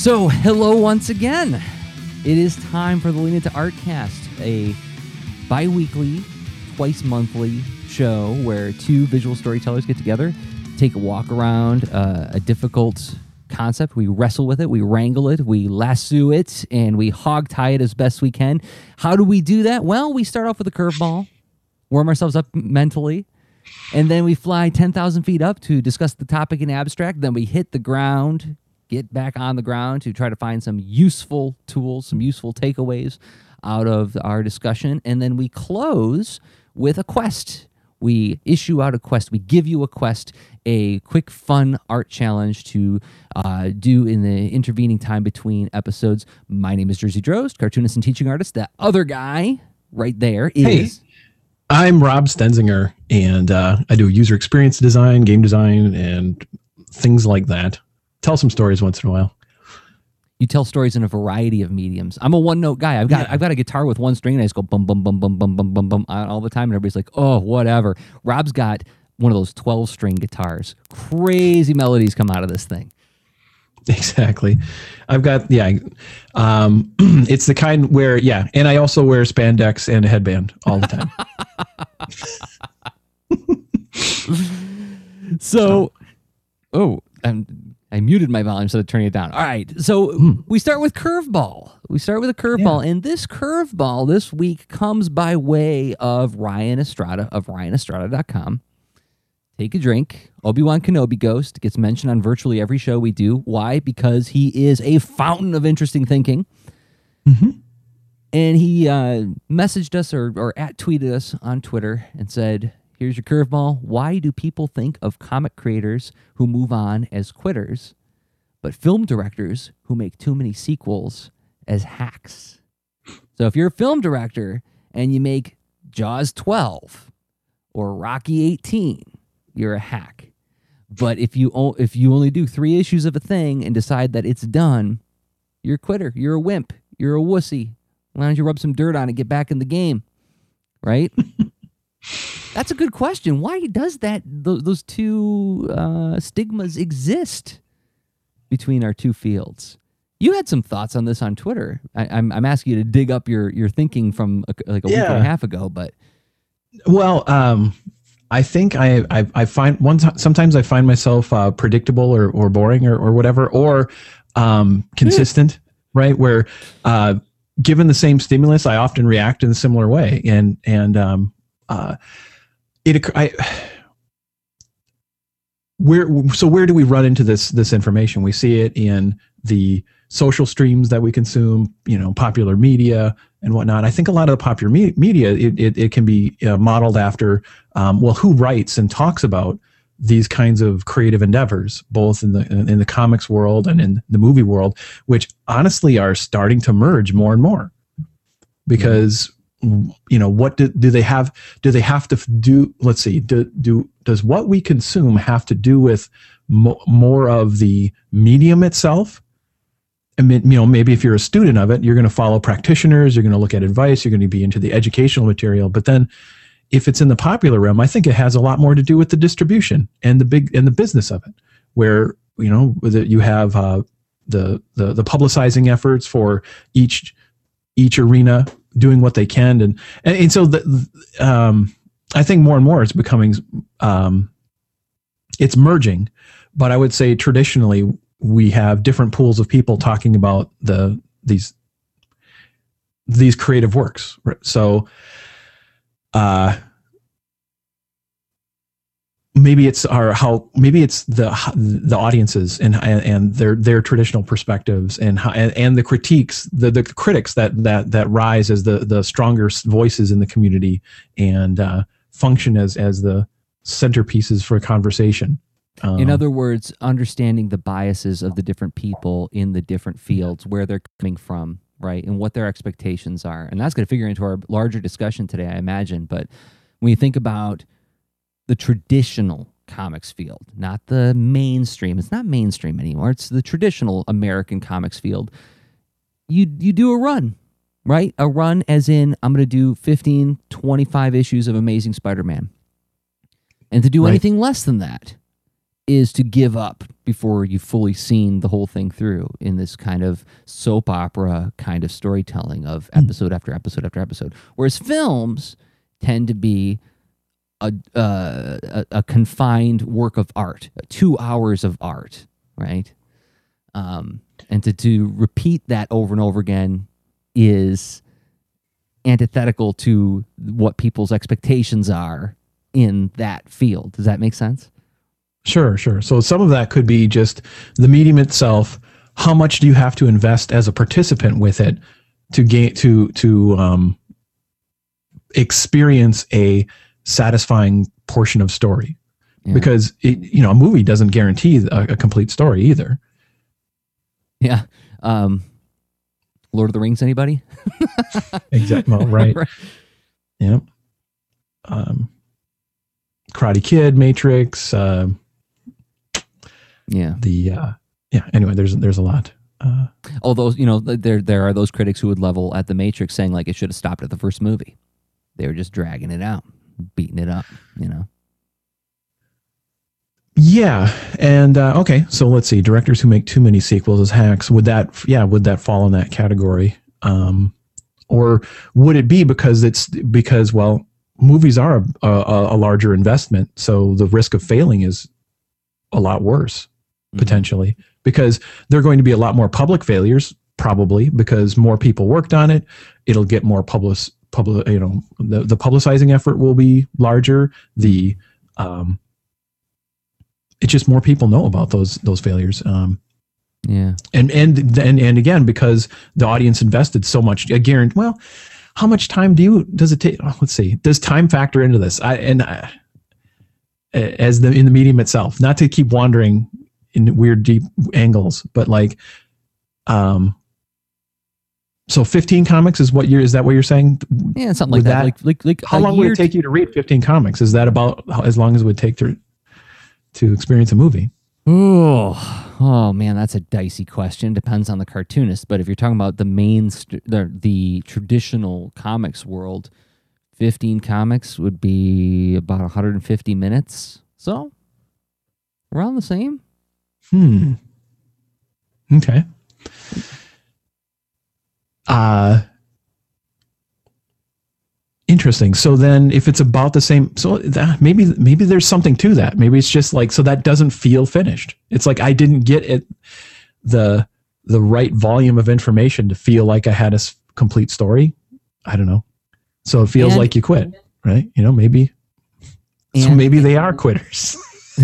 So, hello once again. It is time for the Lean Into Artcast, a bi-weekly, twice-monthly show where two visual storytellers get together, take a walk around a difficult concept. We wrestle with it, we wrangle it, we lasso it, and we hog-tie it as best we can. How do we do that? Well, we start off with a curveball, warm ourselves up mentally, and then we fly 10,000 feet up to discuss the topic in abstract. Then we hit the ground, get back on the ground to try to find some useful tools, some useful takeaways out of our discussion. And then we close with a quest. We issue out a quest. We give you a quest, a quick, fun art challenge to do in the intervening time between episodes. My name is Jersey Drost, cartoonist and teaching artist. That other guy right there is... Hey, I'm Rob Stenzinger, and I do user experience design, game design, and things like that. Tell some stories once in a while. You tell stories in a variety of mediums. I'm a one-note guy. I've got a guitar with one string, and I just go bum, bum, bum, bum, bum, bum, bum, bum all the time, and everybody's like, oh, whatever. Rob's got one of those 12-string guitars. Crazy melodies come out of this thing. Exactly. I've got, it's the kind where, and I also wear spandex and a headband all the time. I muted my volume instead of turning it down. All right, so we start with curveball. We start with a curveball, and this curveball this week comes by way of Ryan Estrada of RyanEstrada.com. Take a drink. Obi-Wan Kenobi Ghost gets mentioned on virtually every show we do. Why? Because he is a fountain of interesting thinking. Mm-hmm. And he messaged us or tweeted us on Twitter and said, here's your curveball. Why do people think of comic creators who move on as quitters, but film directors who make too many sequels as hacks? So if you're a film director and you make Jaws 12 or Rocky 18, you're a hack. But if you only do 3 issues of a thing and decide that it's done, you're a quitter. You're a wimp. You're a wussy. Why don't you rub some dirt on it, get back in the game, right? That's a good question. Why does that those two stigmas exist between our two fields? You had some thoughts on this on Twitter. I'm asking you to dig up your thinking from a week and a half ago, but I think I find sometimes I find myself predictable or boring or whatever, or consistent, right? Where given the same stimulus, I often react in a similar way, where do we run into this information? We see it in the social streams that we consume, popular media and whatnot. I think a lot of the popular media, it can be modeled after, who writes and talks about these kinds of creative endeavors, both in the comics world and in the movie world, which honestly are starting to merge more and more, because what do they have to do? Let's see, does what we consume have to do with more of the medium itself? I mean, maybe if you're a student of it, you're going to follow practitioners, you're going to look at advice, you're going to be into the educational material. But then if it's in the popular realm, I think it has a lot more to do with the distribution and the business of it, where, you have the publicizing efforts for each arena doing what they can. And so I think more and more it's becoming, it's merging, but I would say traditionally we have different pools of people talking about these creative works. So, maybe it's the audiences and their traditional perspectives and the critiques, the critics that rise as the stronger voices in the community and function as the centerpieces for a conversation. In other words, understanding the biases of the different people in the different fields, where they're coming from, right, and what their expectations are. And that's going to figure into our larger discussion today, I imagine. But when you think about the traditional comics field, not the mainstream, it's not mainstream anymore, it's the traditional American comics field, you do a run, right? A run as in, I'm going to do 15, 25 issues of Amazing Spider-Man. And to do anything less than that is to give up before you've fully seen the whole thing through in this kind of soap opera kind of storytelling of episode after episode after episode. Whereas films tend to be a confined work of art, 2 hours of art, right? And to repeat that over and over again is antithetical to what people's expectations are in that field. Does that make sense? Sure. So some of that could be just the medium itself. How much do you have to invest as a participant with it to gain to experience a satisfying portion of story? Yeah. Because a movie doesn't guarantee a complete story either. Yeah. Lord of the Rings, anybody? Exactly. Well, right. Yeah. Karate Kid, Matrix. Anyway, there's a lot. Although, there are those critics who would level at the Matrix saying like it should have stopped at the first movie. They were just dragging it out, beating it up, Yeah, and okay, so let's see. Directors who make too many sequels as hacks, would that fall in that category? Or would it be because movies are a larger investment, so the risk of failing is a lot worse, potentially, because there are going to be a lot more public failures, probably because more people worked on it. It'll get more the publicizing effort will be larger. It's just more people know about those failures. Yeah. And again, because the audience invested so much, I guarantee, how much time does it take? Let's see. Does time factor into this? In the medium itself, not to keep wandering in weird, deep angles, but so 15 comics is that what you're saying? Yeah, something like that. Like how long would it take you to read 15 comics? Is that about as long as it would take to experience a movie? Oh man, that's a dicey question. Depends on the cartoonist. But if you're talking about the traditional comics world, 15 comics would be about 150 minutes. So around the same. Okay. Interesting. So then if it's about the same, so maybe there's something to that. Maybe it's just so that doesn't feel finished. It's like I didn't get it, the right volume of information to feel like I had a complete story. I don't know. So it feels like you quit, right? Maybe. So maybe they are quitters.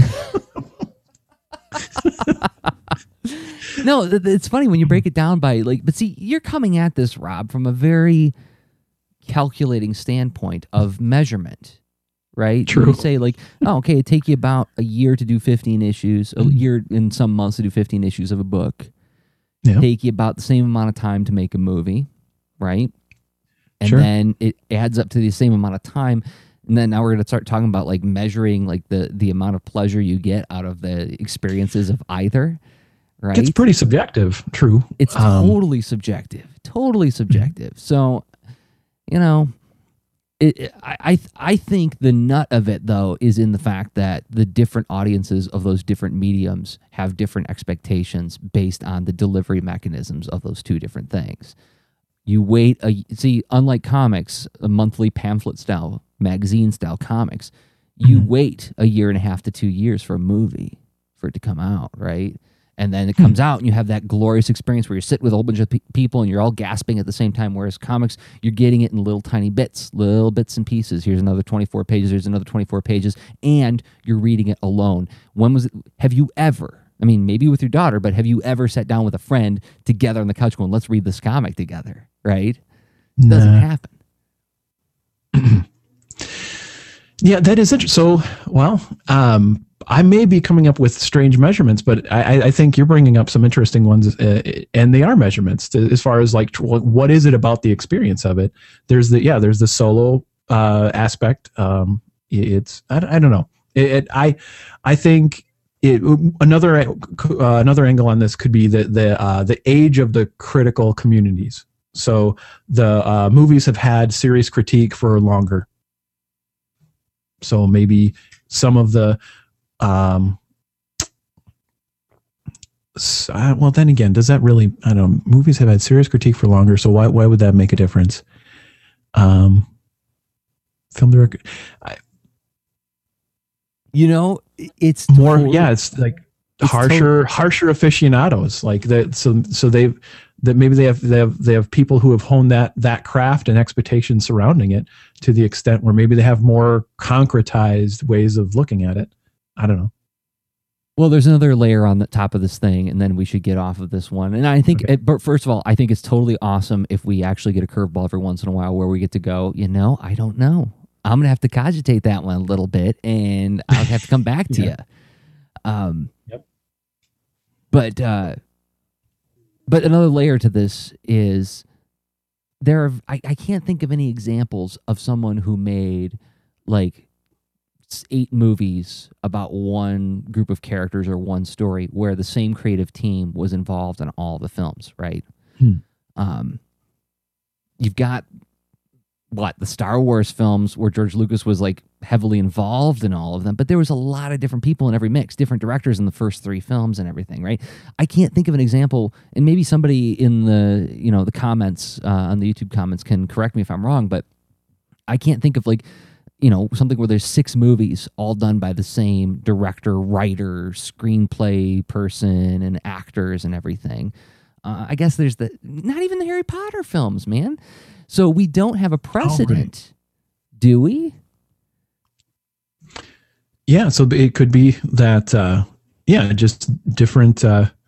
No, it's funny when you break it down by but see, you're coming at this, Rob, from a very calculating standpoint of measurement, right? True. You say okay, it take you about a year to do 15 issues, a year in some months to do 15 issues of a book. Yeah. Take you about the same amount of time to make a movie, right? And then it adds up to the same amount of time. And then now we're going to start talking about measuring the amount of pleasure you get out of the experiences of either, right? It's pretty subjective. True. It's totally subjective. So, I think the nut of it, though, is in the fact that the different audiences of those different mediums have different expectations based on the delivery mechanisms of those two different things. You unlike comics, a monthly pamphlet style, magazine style comics, you wait a year and a half to 2 years for a movie for it to come out, right? And then it comes out and you have that glorious experience where you're sitting with a whole bunch of people and you're all gasping at the same time. Whereas comics, you're getting it in little tiny bits and pieces. Here's another 24 pages. Here's another 24 pages. And you're reading it alone. Have you ever, maybe with your daughter, but have you ever sat down with a friend together on the couch going, let's read this comic together, right? It doesn't happen. Yeah, that is interesting. So, I may be coming up with strange measurements, but I think you're bringing up some interesting ones, and they are measurements as far as what is it about the experience of it? There's the solo aspect. It's I don't know. I think another angle on this could be the age of the critical communities. So the movies have had serious critique for longer. So maybe some of the Well, then again, does that really? I don't know. Movies have had serious critique for longer, so why would that make a difference? Film director, it's more. Yeah, it's like harsher aficionados, like that. So maybe they have people who have honed that craft and expectation surrounding it to the extent where maybe they have more concretized ways of looking at it. I don't know. Well, there's another layer on the top of this thing, and then we should get off of this one. And I think, but first of all, I think it's totally awesome if we actually get a curveball every once in a while where we get to go, I don't know. I'm going to have to cogitate that one a little bit, and I'll have to come back to you. Yep. But another layer to this is I can't think of any examples of someone who made like 8 movies about one group of characters or one story where the same creative team was involved in all the films, right? You've got the Star Wars films where George Lucas was like heavily involved in all of them, but there was a lot of different people in every mix, different directors in the first 3 films and everything, right? I can't think of an example, and maybe somebody in the the comments on the YouTube comments can correct me if I'm wrong, but I can't think of like something where there's 6 movies all done by the same director, writer, screenplay person, and actors and everything. I guess there's not even the Harry Potter films, man. So we don't have a precedent, do we? Yeah, so it could be that, just different.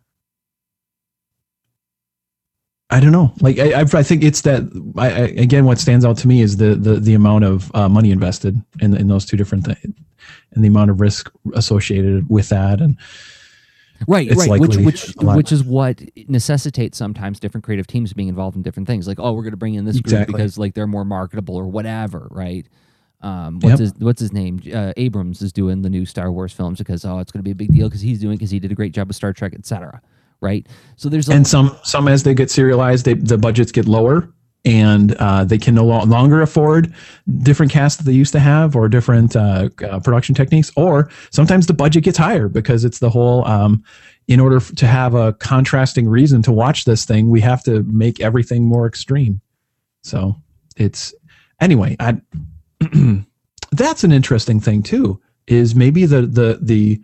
I don't know. Like I think it's that. Again, what stands out to me is the amount of money invested in those 2 different things, and the amount of risk associated with that, and right, which is what necessitates sometimes different creative teams being involved in different things. Like, we're going to bring in this group because like they're more marketable or whatever, right? What's his name? Abrams is doing the new Star Wars films because it's going to be a big deal because he did a great job with Star Trek, etc. Right. So there's some as they get serialized, the budgets get lower, and they can no longer afford different casts that they used to have or different production techniques. Or sometimes the budget gets higher because it's the whole. In order to have a contrasting reason to watch this thing, we have to make everything more extreme. So it's anyway. That's an interesting thing too. Is maybe the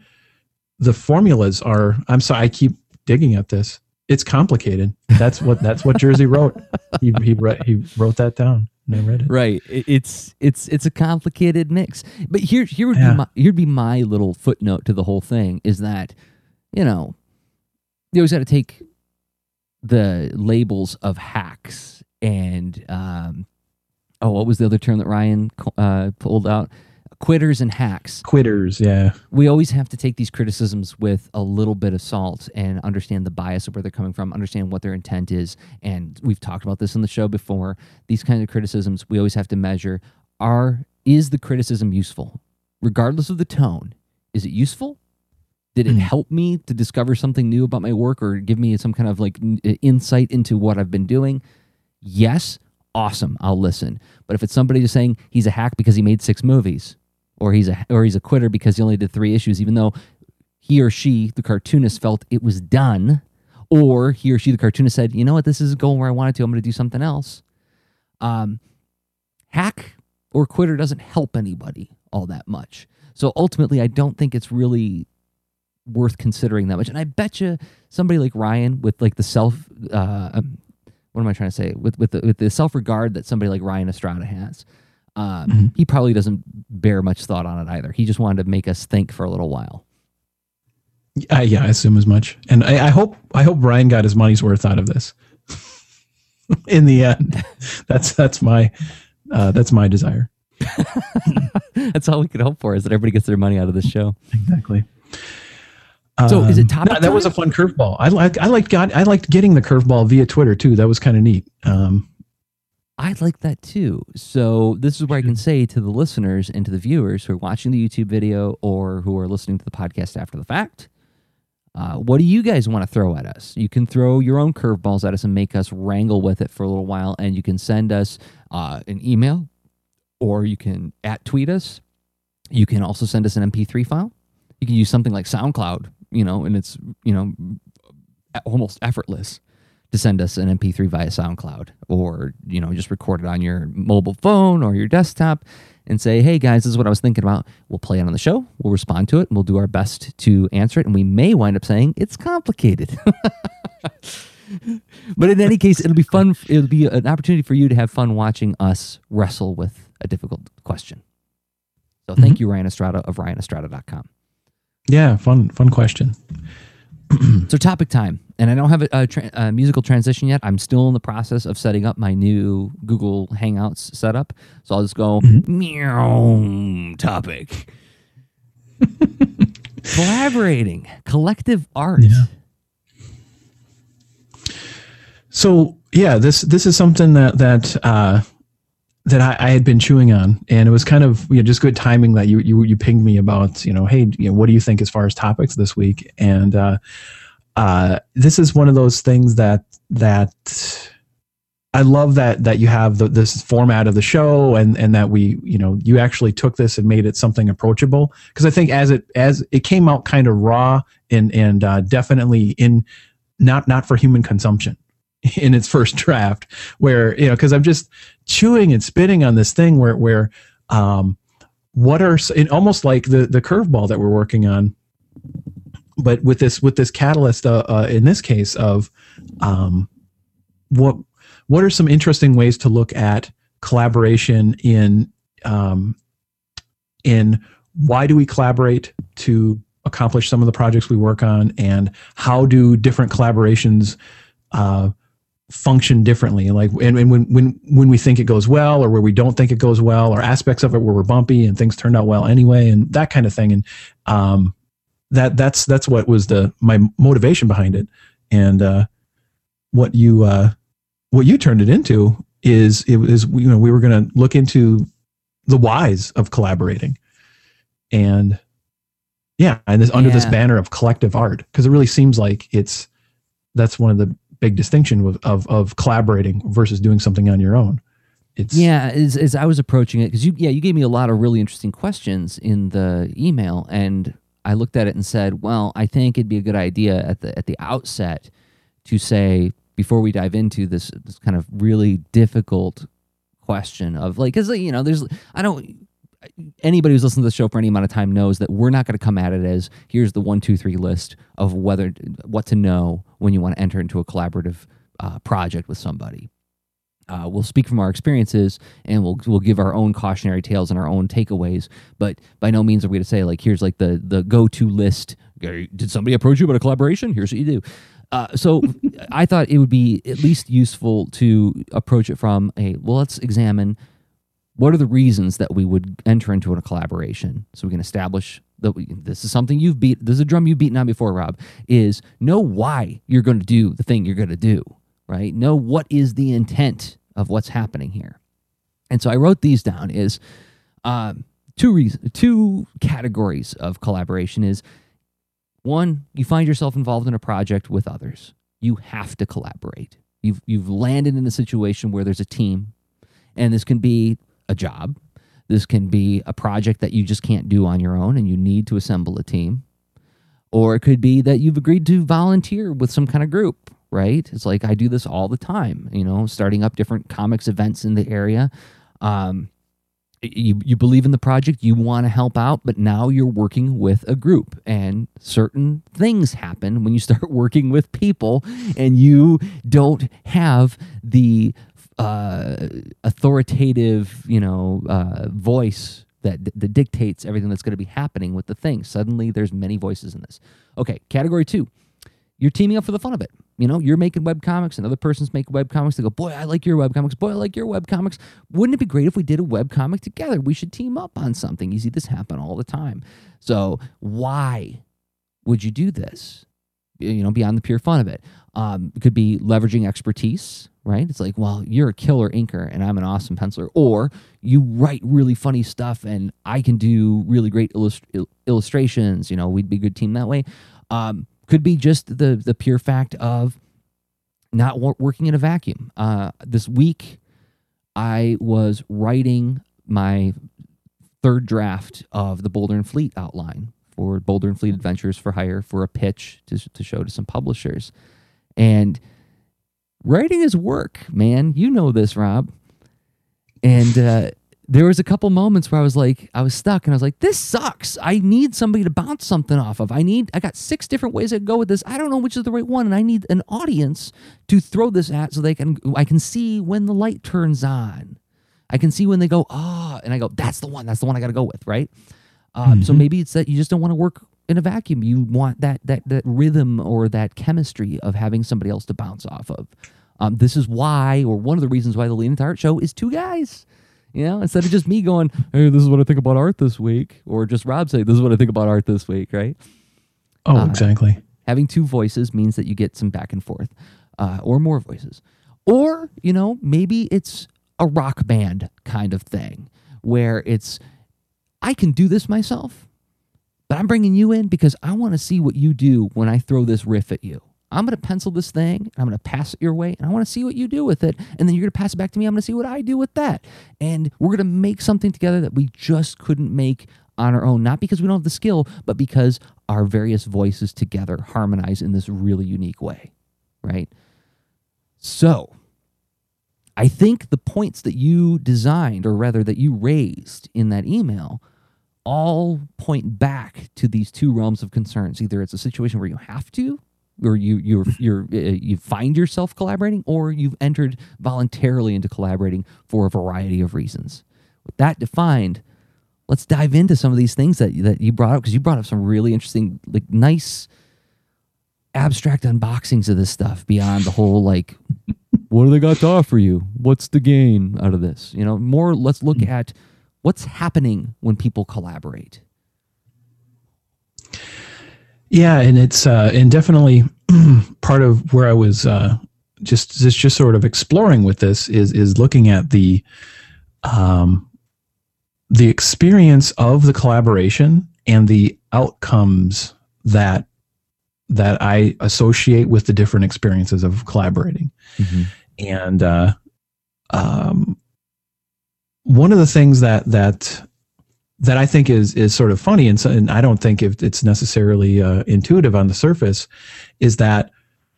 formulas are. I'm sorry, I keep digging at this. It's complicated. That's what Jersey wrote. He wrote that down and I read it. Right. It's a complicated mix. But here'd be my little footnote to the whole thing is that you always got to take the labels of hacks and what was the other term that Ryan pulled out? Quitters and hacks. Quitters, yeah. We always have to take these criticisms with a little bit of salt and understand the bias of where they're coming from, understand what their intent is. And we've talked about this in the show before. These kinds of criticisms, we always have to measure, is the criticism useful? Regardless of the tone, is it useful? Did it help me to discover something new about my work or give me some kind of like insight into what I've been doing? Yes, awesome, I'll listen. But if it's somebody just saying he's a hack because he made 6 movies, or he's a quitter because he only did 3 issues, even though he or she, the cartoonist, felt it was done, or he or she, the cartoonist, said, you know what, this isn't going where I wanted to, I'm going to do something else. Hack or quitter doesn't help anybody all that much. So ultimately, I don't think it's really worth considering that much. And I bet you somebody like Ryan with like the what am I trying to say? With the self-regard that somebody like Ryan Estrada has, he probably doesn't bear much thought on it either. He just wanted to make us think for a little while. Yeah, I assume as much. And I hope Ryan got his money's worth out of this. In the end, that's my desire. That's all we could hope for, is that everybody gets their money out of this show. Exactly. So is it topic time? That was a fun curveball. I liked getting the curveball via Twitter too. That was kind of neat. I like that too. So this is where I can say to the listeners and to the viewers who are watching the YouTube video or who are listening to the podcast after the fact, what do you guys want to throw at us? You can throw your own curveballs at us and make us wrangle with it for a little while, and you can send us an email, or you can @tweet us. You can also send us an MP3 file. You can use something like SoundCloud, and it's, almost effortless to send us an MP3 via SoundCloud, or, just record it on your mobile phone or your desktop and say, hey guys, this is what I was thinking about. We'll play it on the show. We'll respond to it and we'll do our best to answer it. And we may wind up saying it's complicated. But in any case, it'll be fun. It'll be an opportunity for you to have fun watching us wrestle with a difficult question. So thank you, Ryan Estrada of RyanEstrada.com. Yeah, fun question. So topic time. And I don't have a musical transition yet. I'm still in the process of setting up my new Google Hangouts setup. So I'll just go, meow, topic. Collaborating, collective art. Yeah. So yeah, this is something that I had been chewing on, and it was kind of just good timing that you pinged me about hey, what do you think as far as topics this week? And this is one of those things that I love that you have this format of the show, and that we you actually took this and made it something approachable, because I think as it came out kind of raw and definitely in not for human consumption in its first draft, where because I'm just chewing and spitting on this thing where what are almost like the curveball that we're working on, but with this catalyst in this case of what are some interesting ways to look at collaboration in why do we collaborate to accomplish some of the projects we work on, and how do different collaborations function differently, like and when we think it goes well, or where we don't think it goes well, or aspects of it where we're bumpy and things turned out well anyway, and that kind of thing. And that's what was my motivation behind it. And what you turned it into is we were going to look into the whys of collaborating, and under this banner of collective art, because it really seems like that's one of the big distinction of collaborating versus doing something on your own. As I was approaching it, because you gave me a lot of really interesting questions in the email, and I looked at it and said, well, I think it'd be a good idea at the outset to say, before we dive into this kind of really difficult question of because anybody who's listened to the show for any amount of time knows that we're not going to come at it as here's the 1, 2, 3 list of what to know when you want to enter into a collaborative project with somebody. We'll speak from our experiences, and we'll give our own cautionary tales and our own takeaways, but by no means are we going to say here's the go-to list. Did somebody approach you about a collaboration? Here's what you do. So I thought it would be at least useful to approach it from let's examine what are the reasons that we would enter into a collaboration, so we can establish that this is something this is a drum you've beaten on before, Rob, is know why you're going to do the thing you're going to do, right? Know what is the intent of what's happening here. And so I wrote these down is two categories of collaboration is, one, you find yourself involved in a project with others. You have to collaborate. You've landed in a situation where there's a team, and this can be a job. This can be a project that you just can't do on your own and you need to assemble a team. Or it could be that you've agreed to volunteer with some kind of group, right? It's like I do this all the time, starting up different comics events in the area. You believe in the project, you want to help out, but now you're working with a group, and certain things happen when you start working with people, and you don't have the authoritative, voice that dictates everything that's going to be happening with the thing. Suddenly, there's many voices in this. Okay, category 2, you're teaming up for the fun of it. You're making webcomics, another person's making webcomics. They go, boy, I like your webcomics. Boy, I like your webcomics. Wouldn't it be great if we did a webcomic together? We should team up on something. You see this happen all the time. So why would you do this? Beyond the pure fun of it. It could be leveraging expertise, right? It's like, well, you're a killer inker and I'm an awesome penciler. Or you write really funny stuff and I can do really great illustrations. We'd be a good team that way. Could be just the pure fact of not working in a vacuum. This week, I was writing my third draft of the Boulder and Fleet outline for Boulder and Fleet Adventures for Hire for a pitch to show to some publishers. And writing is work, man. You know this, Rob. And there was a couple moments where I was stuck and I was like, this sucks. I need somebody to bounce something off of. I got 6 different ways I could go with this. I don't know which is the right one. And I need an audience to throw this at so I can see when the light turns on. I can see when they go, and I go, that's the one I got to go with, right? So maybe it's that you just don't want to work in a vacuum. You want that rhythm or that chemistry of having somebody else to bounce off of. This is why, or one of the reasons why the Leaning to Art show is 2 guys. Instead of just me going, hey, this is what I think about art this week, or just Rob saying, this is what I think about art this week, right? Oh, exactly. Having 2 voices means that you get some back and forth, or more voices. Or, maybe it's a rock band kind of thing where it's, I can do this myself, but I'm bringing you in because I want to see what you do when I throw this riff at you. I'm going to pencil this thing, I'm going to pass it your way, and I want to see what you do with it. And then you're going to pass it back to me. I'm going to see what I do with that. And we're going to make something together that we just couldn't make on our own, not because we don't have the skill, but because our various voices together harmonize in this really unique way, right? So I think the points that you designed, or rather that you raised in that email, all point back to these 2 realms of concerns. Either it's a situation where you have to, or you find yourself collaborating, or you've entered voluntarily into collaborating for a variety of reasons. With that defined, let's dive into some of these things that you brought up, because you brought up some really interesting, nice abstract unboxings of this stuff beyond the whole what do they got to offer you? What's the gain out of this? More. Let's look at what's happening when people collaborate. Yeah, and it's and definitely part of where I was just sort of exploring with this is looking at the experience of the collaboration and the outcomes that I associate with the different experiences of collaborating. Mm-hmm. And one of the things that I think is sort of funny, and I don't think it's necessarily intuitive on the surface, is that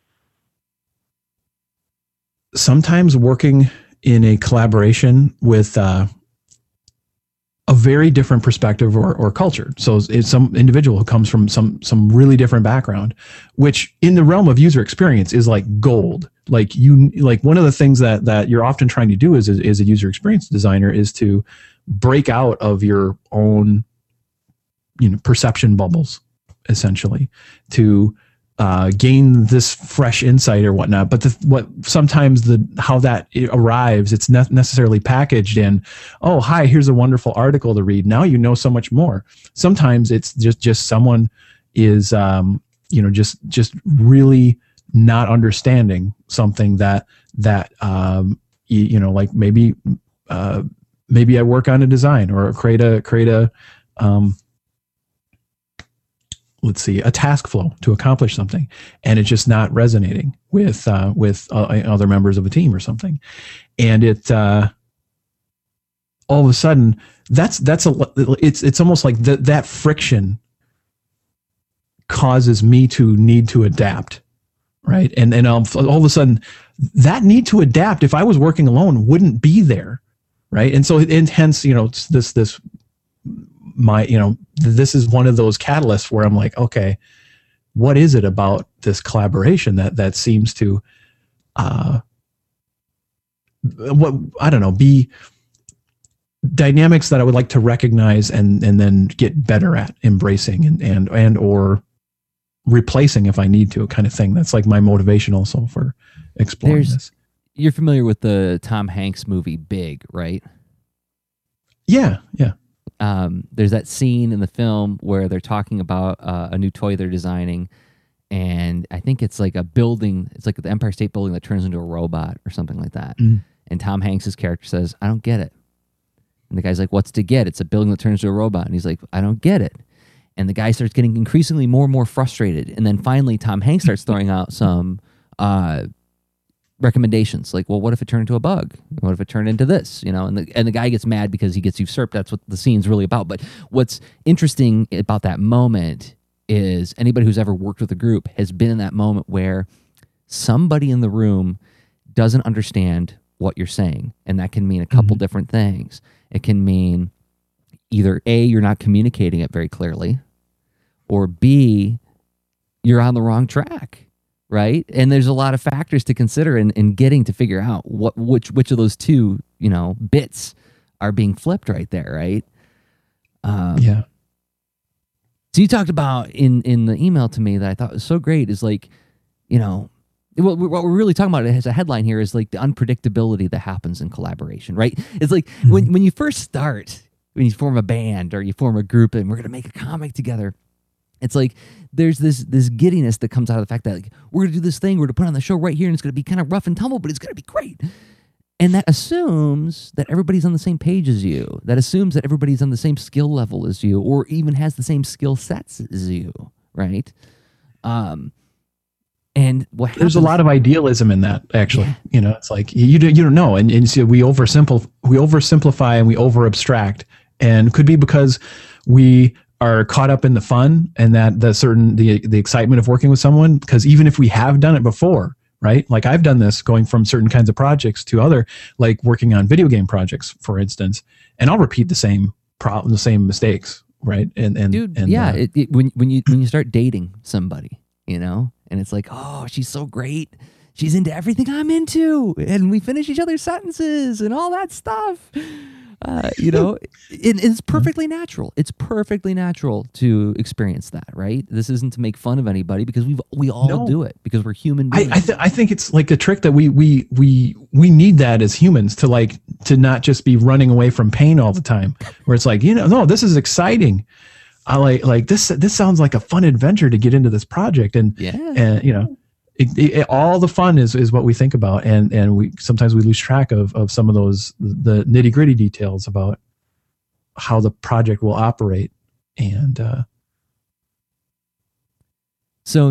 sometimes working in a collaboration with a very different perspective or culture. So it's some individual who comes from some really different background, which in the realm of user experience is like gold. Like one of the things that you're often trying to do as a user experience designer is to break out of your own, perception bubbles, essentially, to gain this fresh insight or whatnot. But sometimes how that arrives, it's not necessarily packaged in, oh, hi, here's a wonderful article to read. Now you know so much more. Sometimes it's just someone is, just really not understanding something that maybe I work on a design or create a a task flow to accomplish something, and it's just not resonating with other members of a team or something, and it all of a sudden it's almost like that friction causes me to need to adapt, right? And all of a sudden that need to adapt, if I was working alone, wouldn't be there, right? And so hence this is one of those catalysts where I'm like, okay, what is it about this collaboration that seems to, be dynamics that I would like to recognize and then get better at embracing and or replacing if I need to, kind of thing. That's like my motivation also for exploring this. You're familiar with the Tom Hanks movie Big, right? Yeah. There's that scene in the film where they're talking about a new toy they're designing, and I think it's like a building. It's like the Empire State Building that turns into a robot or something like that. Mm. And Tom Hanks' character says, "I don't get it." And the guy's like, "What's to get? It's a building that turns into a robot." And he's like, "I don't get it." And the guy starts getting increasingly more and more frustrated. And then finally, Tom Hanks starts throwing out some recommendations, like, well, what if it turned into a bug? What if it turned into this? And the guy gets mad because he gets usurped. That's what the scene's really about. But what's interesting about that moment is anybody who's ever worked with a group has been in that moment where somebody in the room doesn't understand what you're saying. And that can mean a couple different things. It can mean either A, you're not communicating it very clearly, or B, you're on the wrong track, right? And there's a lot of factors to consider in getting to figure out which of those two, bits are being flipped right there, right? Yeah. So you talked about in the email to me that I thought was so great is like, what we're really talking about as a headline here is like the unpredictability that happens in collaboration, right? It's like when you first start, when you form a band or you form a group and we're going to make a comic together, it's like there's this giddiness that comes out of the fact that like, we're going to do this thing, we're going to put on the show right here, and it's going to be kind of rough and tumble, but it's going to be great. And that assumes that everybody's on the same page as you. That assumes that everybody's on the same skill level as you, or even has the same skill sets as you, right? And what happens, there's a lot of idealism in that, actually. Yeah. It's like you don't know, and so we oversimplify and we over abstract, and it could be because we are caught up in the fun and that the excitement of working with someone. Because even if we have done it before, right? Like I've done this going from certain kinds of projects to other, like working on video game projects, for instance, and I'll repeat the same problem, the same mistakes, right? And when you start dating somebody, and it's like, oh, she's so great. She's into everything I'm into. And we finish each other's sentences and all that stuff. It's perfectly natural. It's perfectly natural to experience that, right? This isn't to make fun of anybody because we all do it because we're human beings. I think it's like a trick that we need that as humans to not just be running away from pain all the time, where it's like, no, this is exciting. I like this. This sounds like a fun adventure to get into this project, and all the fun is what we think about, and we sometimes we lose track of some of the nitty gritty details about how the project will operate, and so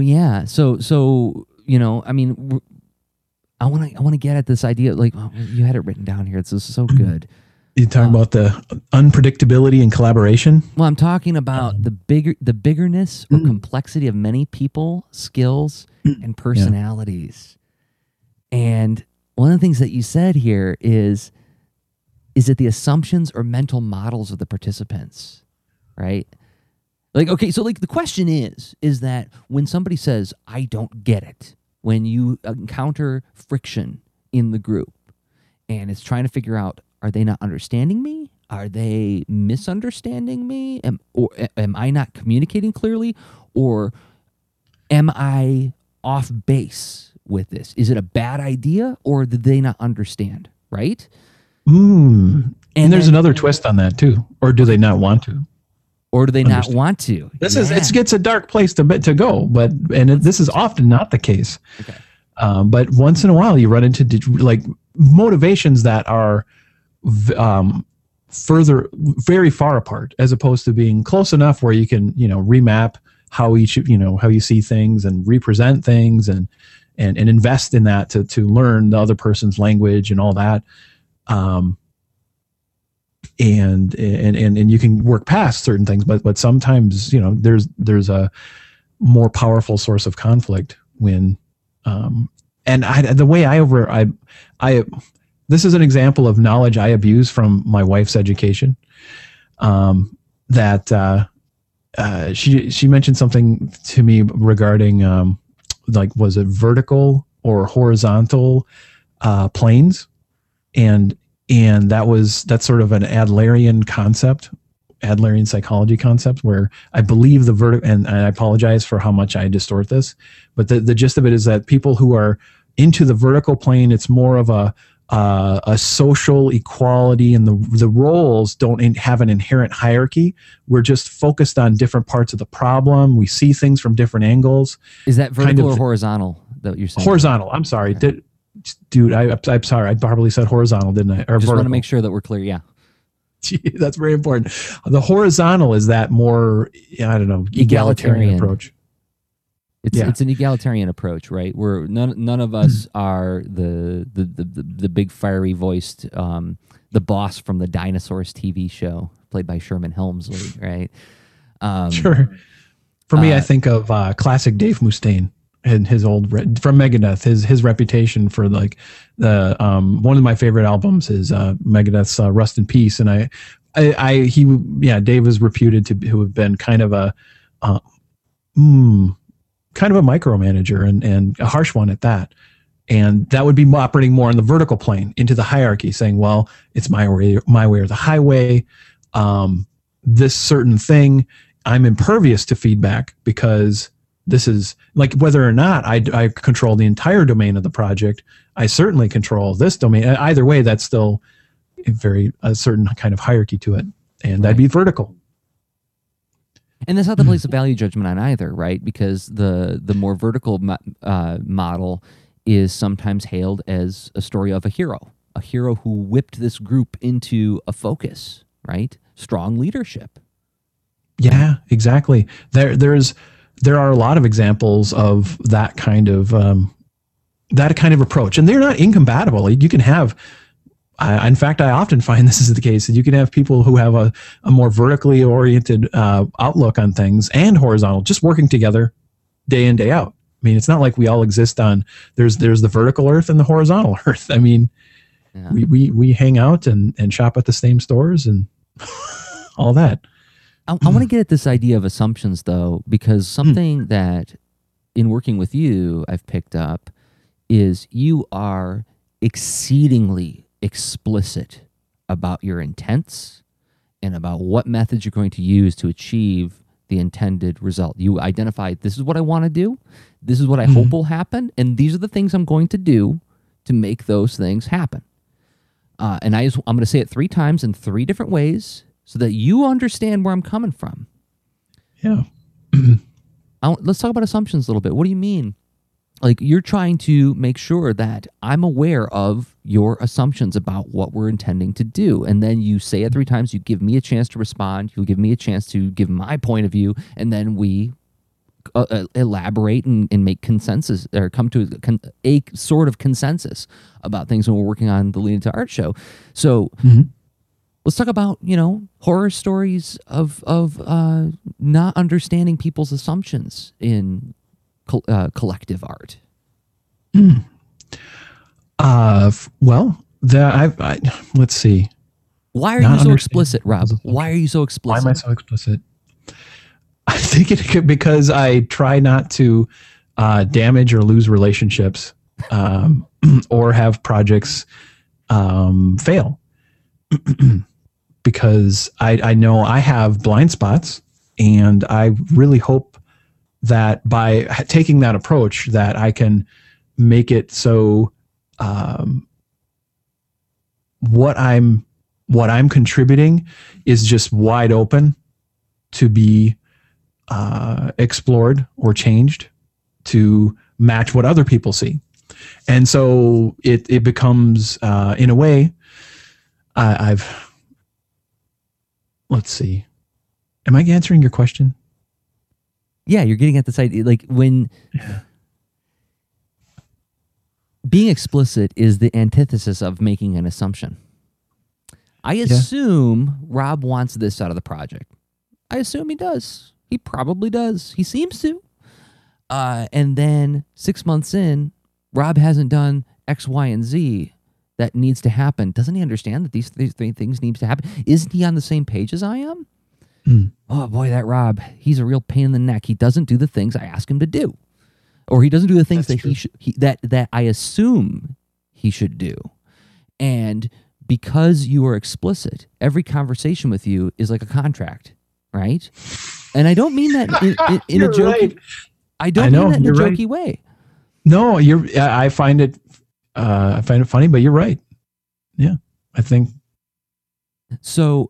I mean, I want to get at this idea. Like you had it written down here. This is so good. You're talking about the unpredictability and collaboration? Well, I'm talking about the biggerness or complexity of many people, skills, and personalities. Yeah. And one of the things that you said here is it the assumptions or mental models of the participants, right? Like, okay, so like the question is that when somebody says, I don't get it, when you encounter friction in the group and it's trying to figure out, are they not understanding me? Are they misunderstanding me? Am I not communicating clearly? Or am I off base with this? Is it a bad idea or did they not understand? Right? And there's another twist on that too. Or do they not want to? Or do they not want to? It gets a dark place to go, this is often not the case. Okay. But once in a while you run into like motivations that are very far apart, as opposed to being close enough where you can remap how you see things and represent things and invest in that to learn the other person's language and all that, and you can work past certain things, but sometimes there's a more powerful source of conflict when the way this is an example of knowledge I abuse from my wife's education. That she mentioned something to me regarding was it vertical or horizontal planes, and that's sort of an Adlerian psychology concept, where I believe and I apologize for how much I distort this, but the gist of it is that people who are into the vertical plane, it's more of a social equality, and the roles don't have an inherent hierarchy. We're just focused on different parts of the problem. We see things from different angles. Is that vertical or horizontal that you're saying? Horizontal. I'm sorry. Okay. Dude, I'm sorry. I probably said horizontal, didn't I? Or just want to make sure that we're clear. Yeah. That's very important. The horizontal is that more, I don't know, egalitarian approach. It's an egalitarian approach, right? Where none of us are the big fiery voiced the boss from the Dinosaurs TV show played by Sherman Hemsley, right? Sure. For me, I think of classic Dave Mustaine. and his from Megadeth, his reputation for like the one of my favorite albums is Megadeth's Rust in Peace, and Dave is reputed to have been kind of a micromanager and a harsh one at that. And that would be operating more on the vertical plane into the hierarchy, saying, well, it's my way or the highway. This certain thing, I'm impervious to feedback because this is like whether or not I control the entire domain of the project, I certainly control this domain. Either way, that's still a certain kind of hierarchy to it. And that'd be vertical. And that's not the place of value judgment on either, right? Because the more vertical model is sometimes hailed as a story of a hero who whipped this group into a focus, right? Strong leadership. Yeah, exactly. There are a lot of examples of that kind of approach, and they're not incompatible. You can have, in fact, I often find this is the case, that you can have people who have a more vertically oriented outlook on things and horizontal, just working together day in, day out. I mean, it's not like we all exist on, there's the vertical earth and the horizontal earth. I mean, yeah. we hang out and shop at the same stores and all that. I want to get at this idea of assumptions, though, because something that in working with you I've picked up is you are exceedingly explicit about your intents and about what methods you're going to use to achieve the intended result. You identify, this is what I want to do, this is what I hope will happen, and these are the things I'm going to do to make those things happen. And I'm going to say it 3 times in 3 different ways so that you understand where I'm coming from. Yeah. Let's talk about assumptions a little bit. What do you mean? Like, you're trying to make sure that I'm aware of your assumptions about what we're intending to do. And then you say it 3 times. You give me a chance to respond. You'll give me a chance to give my point of view. And then we elaborate and make consensus, or come to a sort of consensus about things when we're working on the Lean Into Art show. So let's talk about, horror stories of not understanding people's assumptions in collective art. Let's see. Why are you so explicit, Rob? Why are you so explicit? Why am I so explicit? I think it because I try not to damage or lose relationships or have projects fail. Because I know I have blind spots, and I really hope that by taking that approach that I can make it so what I'm contributing is just wide open to be explored or changed to match what other people see. And so it becomes, in a way, let's see. Am I answering your question? Yeah, you're getting at this idea. Like, when being explicit is the antithesis of making an assumption. I assume Rob wants this out of the project. I assume he does. He probably does. He seems to. And then 6 months in, Rob hasn't done X, Y, and Z that needs to happen. Doesn't he understand that these 3 things need to happen? Isn't he on the same page as I am? Oh boy, that Rob, he's a real pain in the neck. He doesn't do the things I ask him to do, or he doesn't do the things that I assume he should do. And because you are explicit, every conversation with you is like a contract, right? And I don't mean that in a jokey. Right. I don't mean that in a jokey way. No, I find it funny, but you're right. Yeah, I think so.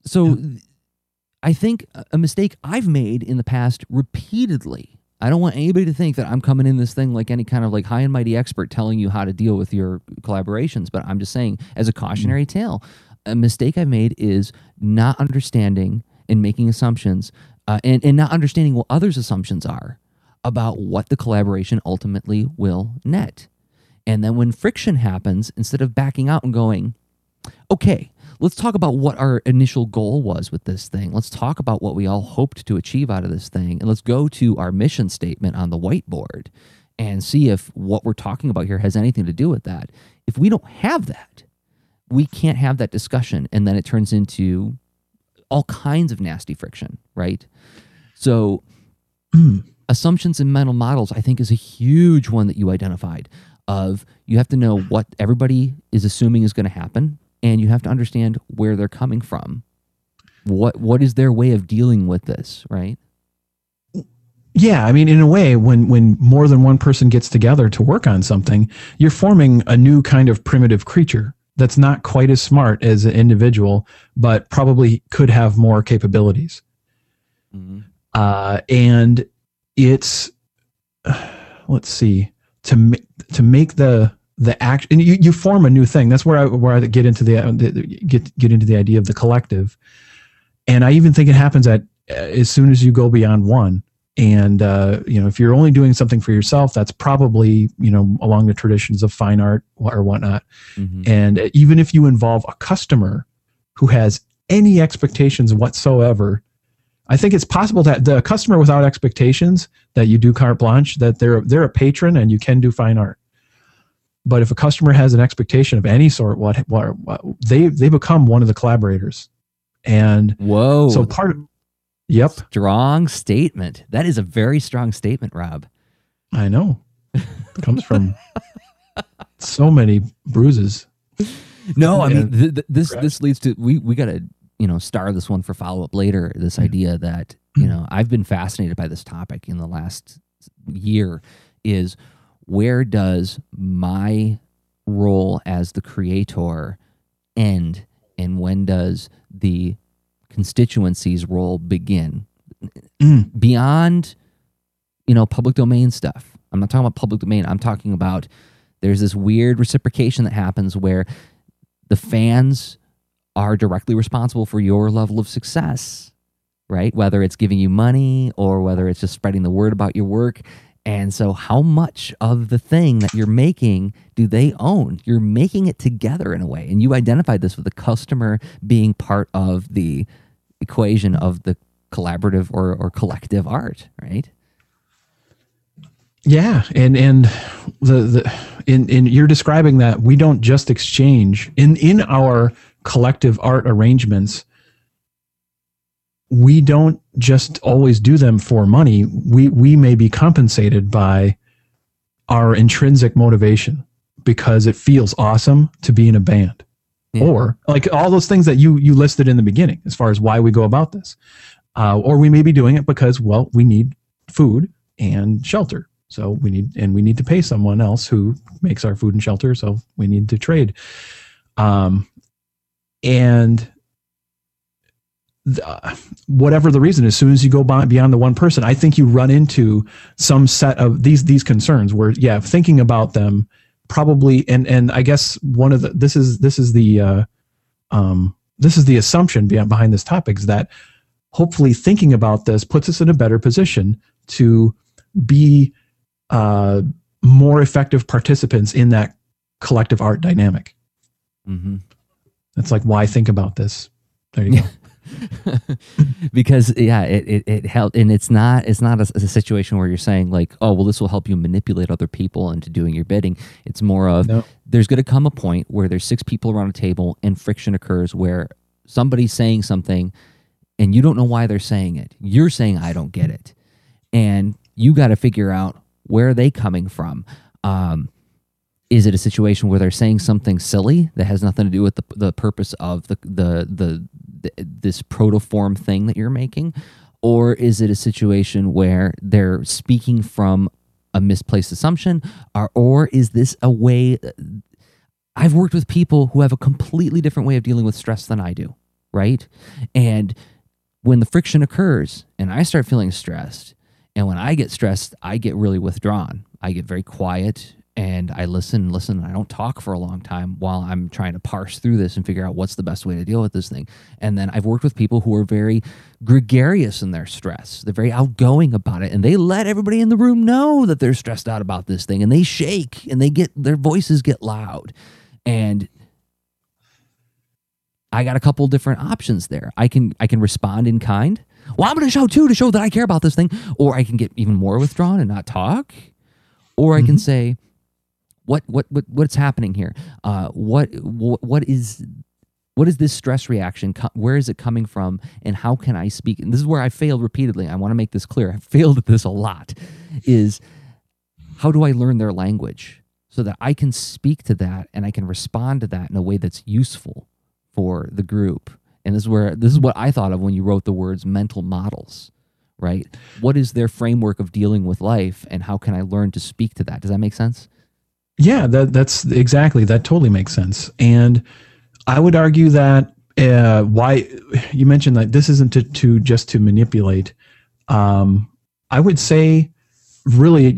I think a mistake I've made in the past repeatedly. I don't want anybody to think that I'm coming in this thing like any kind of like high and mighty expert telling you how to deal with your collaborations. But I'm just saying, as a cautionary tale, a mistake I've made is not understanding and making assumptions and not understanding what others' assumptions are about what the collaboration ultimately will net. And then when friction happens, instead of backing out and going, okay, let's talk about what our initial goal was with this thing. Let's talk about what we all hoped to achieve out of this thing. And let's go to our mission statement on the whiteboard and see if what we're talking about here has anything to do with that. If we don't have that, we can't have that discussion, and then it turns into all kinds of nasty friction, right? So assumptions and mental models, I think, is a huge one that you identified. Of you have to know what everybody is assuming is going to happen, and you have to understand where they're coming from. What is their way of dealing with this, right? Yeah, I mean, in a way, when more than one person gets together to work on something, you're forming a new kind of primitive creature that's not quite as smart as an individual, but probably could have more capabilities. Mm-hmm. And it's, let's see, to make the act, and you form a new thing. That's where I get into get into the idea of the collective. And I even think it happens as soon as you go beyond one. And, if you're only doing something for yourself, that's probably, along the traditions of fine art or whatnot. Mm-hmm. And even if you involve a customer who has any expectations whatsoever, I think it's possible that the customer without expectations, that you do carte blanche, that they're a patron and you can do fine art. But if a customer has an expectation of any sort, what they become one of the collaborators. And whoa, so yep. Strong statement. That is a very strong statement, Rob. I know. It comes from so many bruises. No, I mean, this leads to, we got to, star this one for follow-up later. This idea that, I've been fascinated by this topic in the last year is, where does my role as the creator end, and when does the constituency's role begin? Beyond, public domain stuff. I'm not talking about public domain. I'm talking about, there's this weird reciprocation that happens where the fans are directly responsible for your level of success, right? Whether it's giving you money or whether it's just spreading the word about your work. And so how much of the thing that you're making do they own? You're making it together in a way. And you identified this with the customer being part of the equation of the collaborative or collective art, right? Yeah. And you're describing that we don't just exchange in our collective art arrangements. We don't just always do them for money. We may be compensated by our intrinsic motivation because it feels awesome to be in a band. Yeah. Or like all those things that you listed in the beginning as far as why we go about this. Or we may be doing it because, well, we need food and shelter. So we need to pay someone else who makes our food and shelter. So we need to trade. Whatever the reason, as soon as you go beyond the one person, I think you run into some set of these concerns where, thinking about them probably, and I guess one of this is the assumption behind this topic, is that hopefully thinking about this puts us in a better position to be more effective participants in that collective art dynamic. Mm-hmm. That's like, why think about this? There you go. Because it helped, and it's not a situation where you're saying like, oh well, this will help you manipulate other people into doing your bidding. It's more of, there's going to come a point where there's 6 people around a table and friction occurs where somebody's saying something and you don't know why they're saying it. You're saying, I don't get it, and you got to figure out where are they coming from. Is it a situation where they're saying something silly that has nothing to do with the purpose of this protoform thing that you're making? Or is it a situation where they're speaking from a misplaced assumption? Or is this a way? I've worked with people who have a completely different way of dealing with stress than I do, right? And when the friction occurs and I start feeling stressed, and when I get stressed, I get really withdrawn. I get very quiet. And I listen, and I don't talk for a long time while I'm trying to parse through this and figure out what's the best way to deal with this thing. And then I've worked with people who are very gregarious in their stress. They're very outgoing about it, and they let everybody in the room know that they're stressed out about this thing, and they shake, and their voices get loud. And I got a couple different options there. I can respond in kind. Well, I'm going to show that I care about this thing. Or I can get even more withdrawn and not talk. Or I can say, what's happening here? What is this stress reaction? Where is it coming from? And how can I speak? And this is where I failed repeatedly. I want to make this clear. I failed at this a lot. Is how do I learn their language so that I can speak to that and I can respond to that in a way that's useful for the group? And this is what I thought of when you wrote the words mental models, right? What is their framework of dealing with life, and how can I learn to speak to that? Does that make sense? Yeah, that's exactly. That totally makes sense. And I would argue that why you mentioned that this isn't to just to manipulate. I would say really,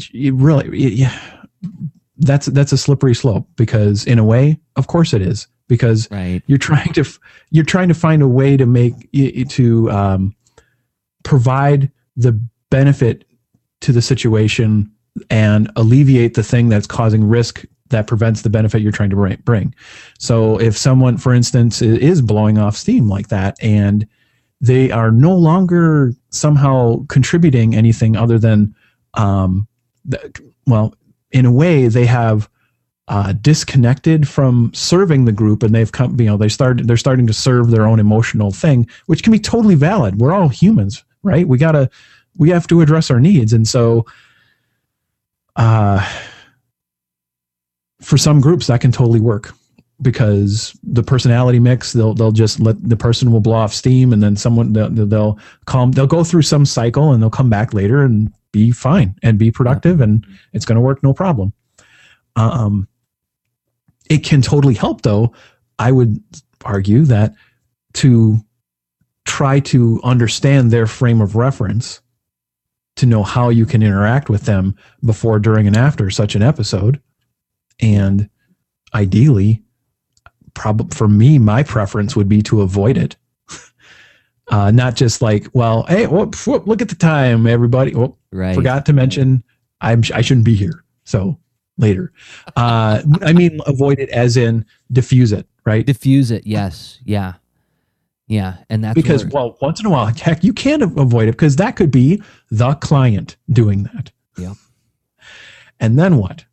that's a slippery slope, because in a way, of course it is, because right. you're trying to find a way to provide the benefit to the situation and alleviate the thing that's causing risk that prevents the benefit you're trying to bring. So if someone, for instance, is blowing off steam like that, and they are no longer somehow contributing anything other than, well, in a way they have disconnected from serving the group, and they've come, they're starting to serve their own emotional thing, which can be totally valid. We're all humans, right? We have to address our needs. And so, for some groups that can totally work, because the personality mix, they'll just let the person will blow off steam, and then they'll go through some cycle, and they'll come back later and be fine and be productive, and it's going to work no problem. It can totally help, though. I would argue that to try to understand their frame of reference, to know how you can interact with them before, during, and after such an episode. And ideally, for me, my preference would be to avoid it. Not just like, well, hey, whoop, look at the time, everybody. Right. Forgot to mention I shouldn't be here. So later. I mean, avoid it as in diffuse it, right? Diffuse it. Yes. Yeah. Yeah. And that's because, well, once in a while, heck, you can avoid it, because that could be the client doing that. Yeah. And then what?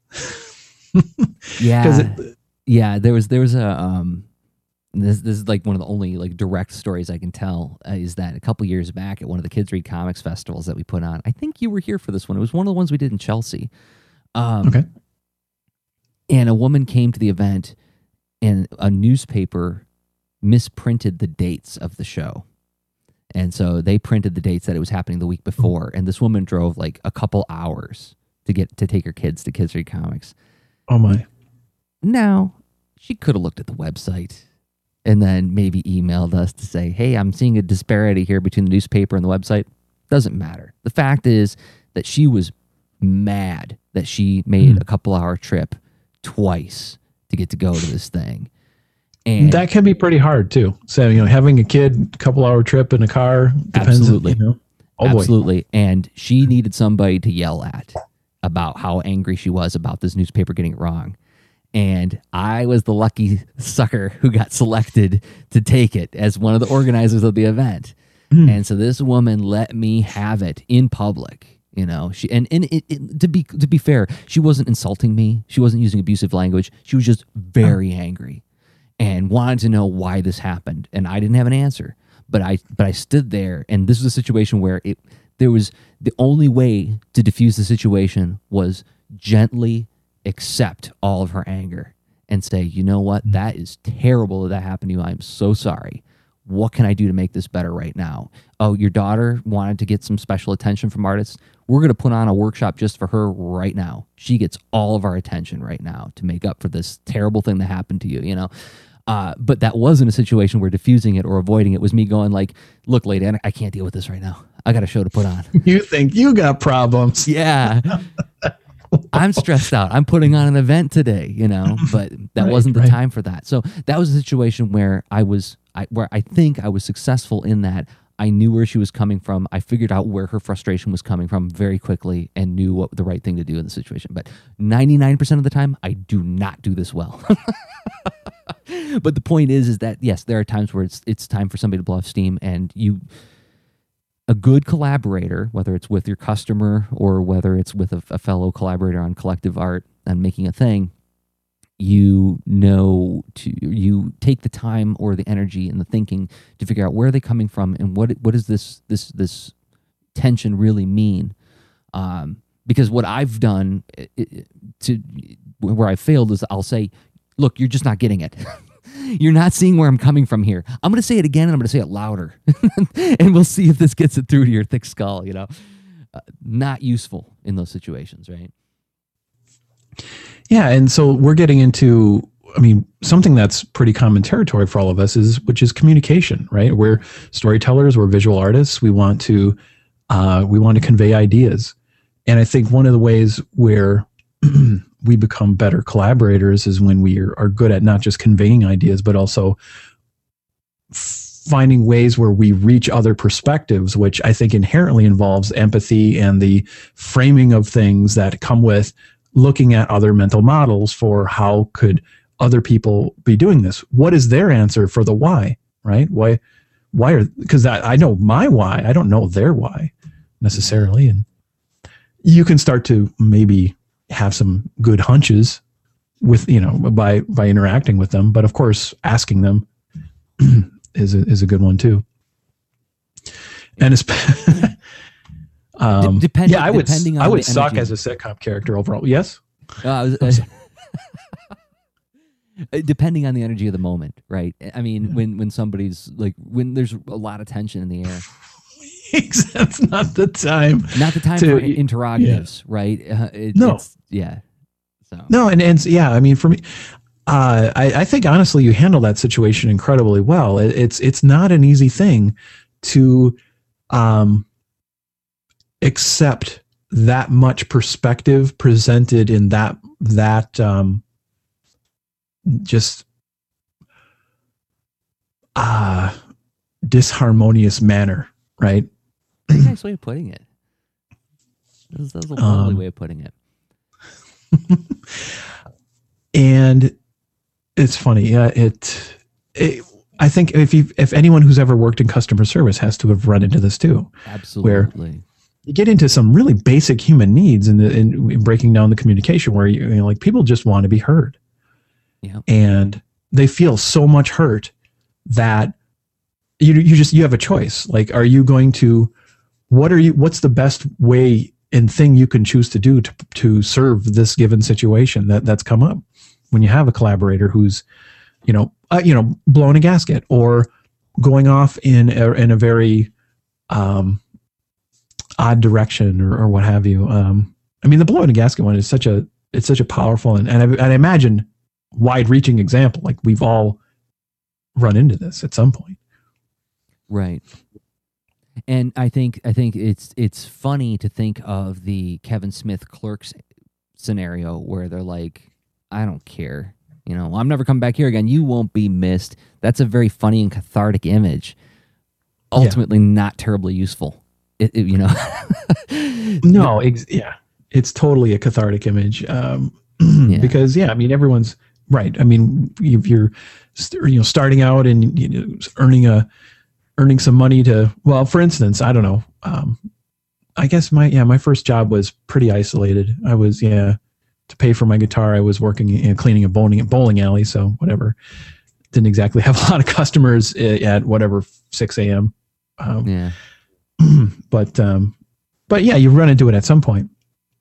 Yeah. Yeah. There was a, this is like one of the only like direct stories I can tell, is that a couple years back at one of the Kids Read Comics festivals that we put on, I think you were here for this one. It was one of the ones we did in Chelsea. Okay. And a woman came to the event, and a newspaper misprinted the dates of the show. And so they printed the dates that it was happening the week before. And this woman drove like a couple hours to take her kids to Kids Read Comics. Oh my. Now, she could have looked at the website and then maybe emailed us to say, hey, I'm seeing a disparity here between the newspaper and the website. Doesn't matter. The fact is that she was mad that she made a couple hour trip twice to get to go to this thing. And that can be pretty hard too. So, having a kid, a couple hour trip in a car, depends. Absolutely. Oh, absolutely. Boy. And she needed somebody to yell at about how angry she was about this newspaper getting it wrong. And I was the lucky sucker who got selected to take it as one of the organizers of the event. And so this woman let me have it in public. She to be fair, she wasn't insulting me. She wasn't using abusive language. She was just very angry and wanted to know why this happened. And I didn't have an answer. But I stood there, and this was a situation where there was the only way to diffuse the situation was gently accept all of her anger and say, you know what, that is terrible that happened to you. I'm so sorry. What can I do to make this better right now? Oh, your daughter wanted to get some special attention from artists. We're going to put on a workshop just for her right now. She gets all of our attention right now to make up for this terrible thing that happened to you, But that wasn't a situation where diffusing it or avoiding it was me going like, look, lady, I can't deal with this right now. I got a show to put on. You think you got problems. Yeah. I'm stressed out. I'm putting on an event today, but that wasn't the time for that. So that was a situation where I think I was successful in that. I knew where she was coming from. I figured out where her frustration was coming from very quickly and knew what the right thing to do in the situation. But 99% of the time, I do not do this well. But the point is that yes, there are times where it's time for somebody to blow off steam, and a good collaborator, whether it's with your customer or whether it's with a fellow collaborator on collective art and making a thing, you take the time or the energy and the thinking to figure out where are they coming from and what does this tension really mean. Because what I've done where I failed is I'll say, look, you're just not getting it. You're not seeing where I'm coming from here. I'm going to say it again, and I'm going to say it louder. And we'll see if this gets it through to your thick skull, Not useful in those situations, right? Yeah, and so we're getting into, something that's pretty common territory for all of us which is communication, right? We're storytellers, we're visual artists. We want to convey ideas. And I think one of the ways where we become better collaborators is when we are good at not just conveying ideas, but also finding ways where we reach other perspectives, which I think inherently involves empathy and the framing of things that come with looking at other mental models for how could other people be doing this? What is their answer for the why, right? Because I know my why, I don't know their why necessarily. And you can start to maybe have some good hunches with, by interacting with them. But of course, asking them is a good one too. And it's, I would suck as a sitcom character overall. Yes. Depending on the energy of the moment, right? When somebody's when there's a lot of tension in the air. That's not the time. Not the time for interrogatives, right? No. So. No, and for me, I think honestly, you handle that situation incredibly well. It's not an easy thing to accept that much perspective presented in that just disharmonious manner, right? That's a nice way of putting it. That's a lovely way of putting it. And it's funny. I think if anyone who's ever worked in customer service has to have run into this too. Absolutely. Where you get into some really basic human needs in breaking down the communication where people just want to be heard. Yeah. And they feel so much hurt that you have a choice. Like, are you going to, what's the best way and thing you can choose to do to serve this given situation that's come up when you have a collaborator who's, blowing a gasket or going off in a very odd direction or what have you. The blowing a gasket one is such a powerful and I imagine wide-reaching example. Like we've all run into this at some point. Right. And I think it's funny to think of the Kevin Smith Clerks scenario where they're like, I don't care. I'm never coming back here again. You won't be missed. That's a very funny and cathartic image. Ultimately, not terribly useful. No, it's totally a cathartic image. Because everyone's right. If you're starting out and earning some money for instance, I don't know. I guess my first job was pretty isolated. I was, to pay for my guitar, I was working cleaning a bowling alley. So whatever, didn't exactly have a lot of customers at 6 a.m. But you run into it at some point.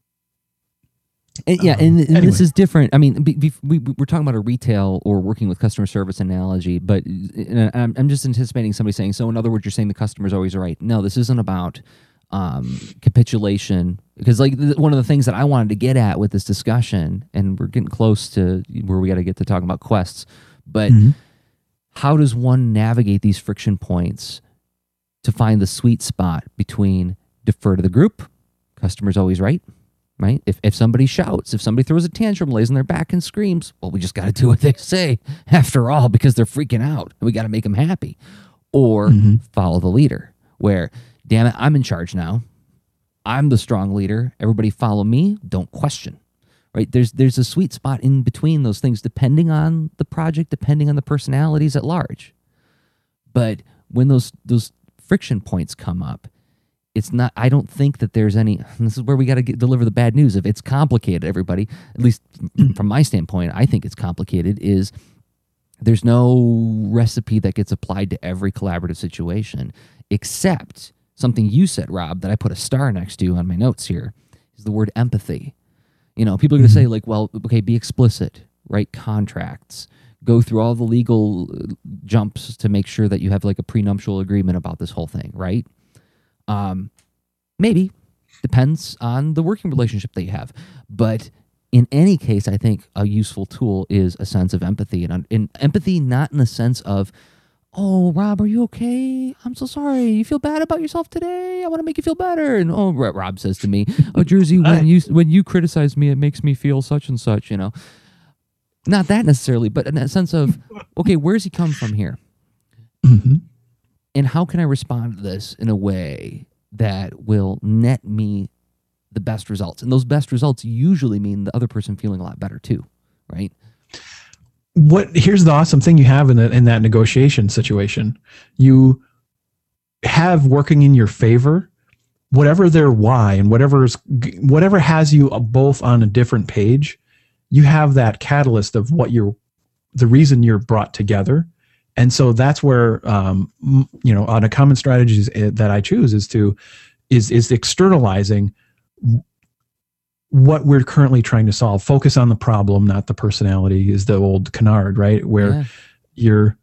And anyway. This is different. We're talking about a retail or working with customer service analogy, but I'm just anticipating somebody saying, so in other words, you're saying the customer's always right. No, this isn't about capitulation, because one of the things that I wanted to get at with this discussion, and we're getting close to where we got to get to talking about quests, but how does one navigate these friction points to find the sweet spot between defer to the group, customer's always right? Right? If somebody shouts, if somebody throws a tantrum, lays on their back and screams, well, we just got to do what they say after all, because they're freaking out and we got to make them happy. Or follow the leader where, damn it, I'm in charge now. I'm the strong leader. Everybody follow me. Don't question. Right? There's a sweet spot in between those things, depending on the project, depending on the personalities at large. But when those friction points come up, it's not, I don't think that there's any, this is where we got to deliver the bad news. If it's complicated, everybody, at least from my standpoint, I think it's complicated, is there's no recipe that gets applied to every collaborative situation, except something you said, Rob, that I put a star next to on my notes here, is the word empathy. You know, people are going to say, like, well, okay, be explicit, write contracts, go through all the legal jumps to make sure that you have like a prenuptial agreement about this whole thing, right? Maybe. Depends on the working relationship that you have. But in any case, I think a useful tool is a sense of empathy. And empathy not in the sense of, oh, Rob, are you okay? I'm so sorry. You feel bad about yourself today? I want to make you feel better. And oh, Rob says to me, oh, Jersey, when you criticize me, it makes me feel such and such, you know. Not that necessarily, but in that sense of, okay, where's he come from here? Mm-hmm. And how can I respond to this in a way that will net me the best results? And those best results usually mean the other person feeling a lot better too, right? Here's the awesome thing you have in that negotiation situation. You have working in your favor, whatever their why and whatever has you both on a different page. You have that catalyst of the reason you're brought together. And so that's where, on a common strategy that I choose is externalizing what we're currently trying to solve. Focus on the problem, not the personality, is the old canard, right? Where you're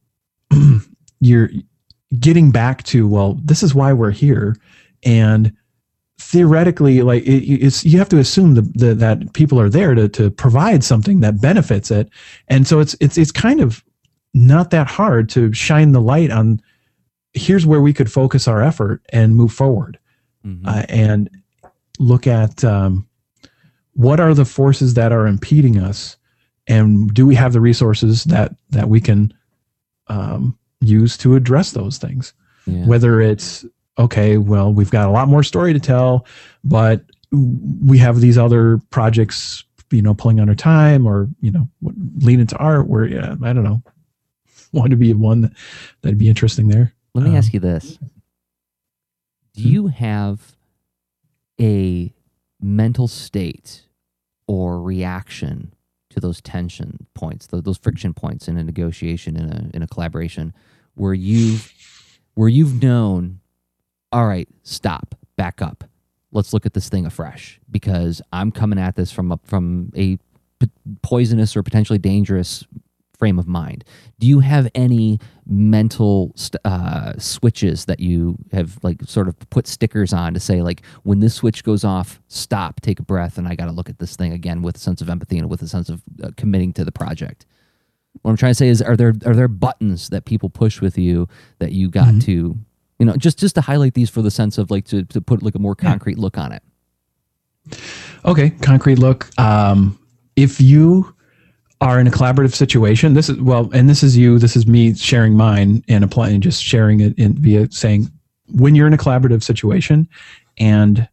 getting back to, well, this is why we're here. And theoretically, like you have to assume that people are there to provide something that benefits it. And so it's kind of not that hard to shine the light on, here's where we could focus our effort and move forward. And look at what are the forces that are impeding us, and do we have the resources that we can use to address those things? Whether it's, okay, well, we've got a lot more story to tell, but we have these other projects, pulling on our time, or, lean into art where, I don't know, want to be one that'd be interesting there. Let me ask you this. Do you have a mental state or reaction to those tension points, those friction points in a negotiation, in a collaboration, where you've known, all right, stop, back up, let's look at this thing afresh, because I'm coming at this from a poisonous or potentially dangerous frame of mind? Do you have any mental switches that you have like sort of put stickers on to say, like, when this switch goes off, stop, take a breath, and I got to look at this thing again with a sense of empathy and with a sense of committing to the project? What I'm trying to say is, are there buttons that people push with you that you got to, just to highlight these for the sense of like to put like a more concrete look on it? Okay, concrete look. If you are in a collaborative situation, this is me sharing mine and applying, just sharing it via saying, when you're in a collaborative situation and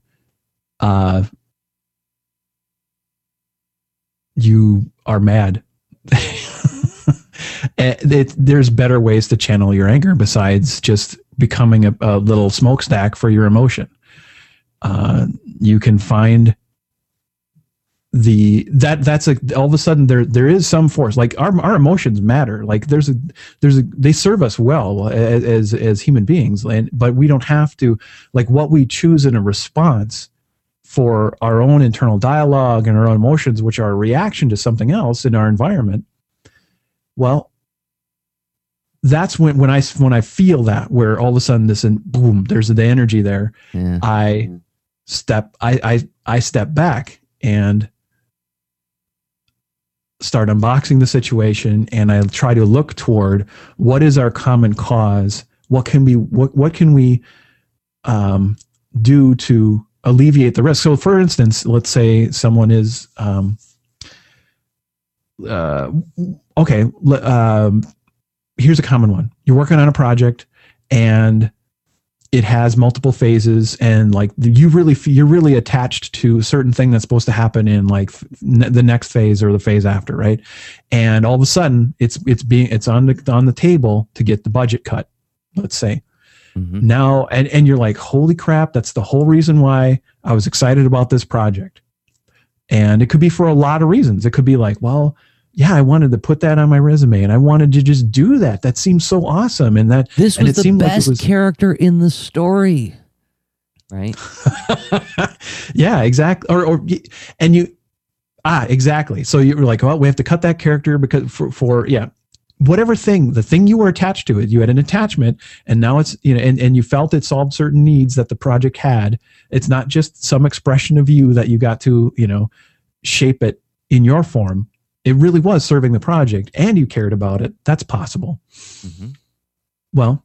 you are mad, there's better ways to channel your anger besides just becoming a little smokestack for your emotion. You can find that's all of a sudden there is some force, like our emotions matter, like they serve us well as human beings, but we don't have to, like, what we choose in a response for our own internal dialogue and our own emotions, which are a reaction to something else in our environment. Well, that's when I feel that, where all of a sudden boom, there's the energy there. I step back and start unboxing the situation, and I try to look toward what is our common cause. What can we do to alleviate the risk? So, for instance, let's say someone is here's a common one. You're working on a project and it has multiple phases, and like you're really attached to a certain thing that's supposed to happen in like the next phase or the phase after, right? And all of a sudden it's on the table to get the budget cut, let's say. Now, and you're like, holy crap, that's the whole reason why I was excited about this project. And it could be for a lot of reasons. It could be like, well, yeah, I wanted to put that on my resume and I wanted to just do that. That seems so awesome. And that this was the best like character in the story. Right. Yeah, exactly. Exactly. So you were like, well, we have to cut that character because for whatever the thing you were attached to it, you had an attachment, and now it's, and you felt it solved certain needs that the project had. It's not just some expression of you that you got to, shape it in your form. It really was serving the project and you cared about it. That's possible. Well,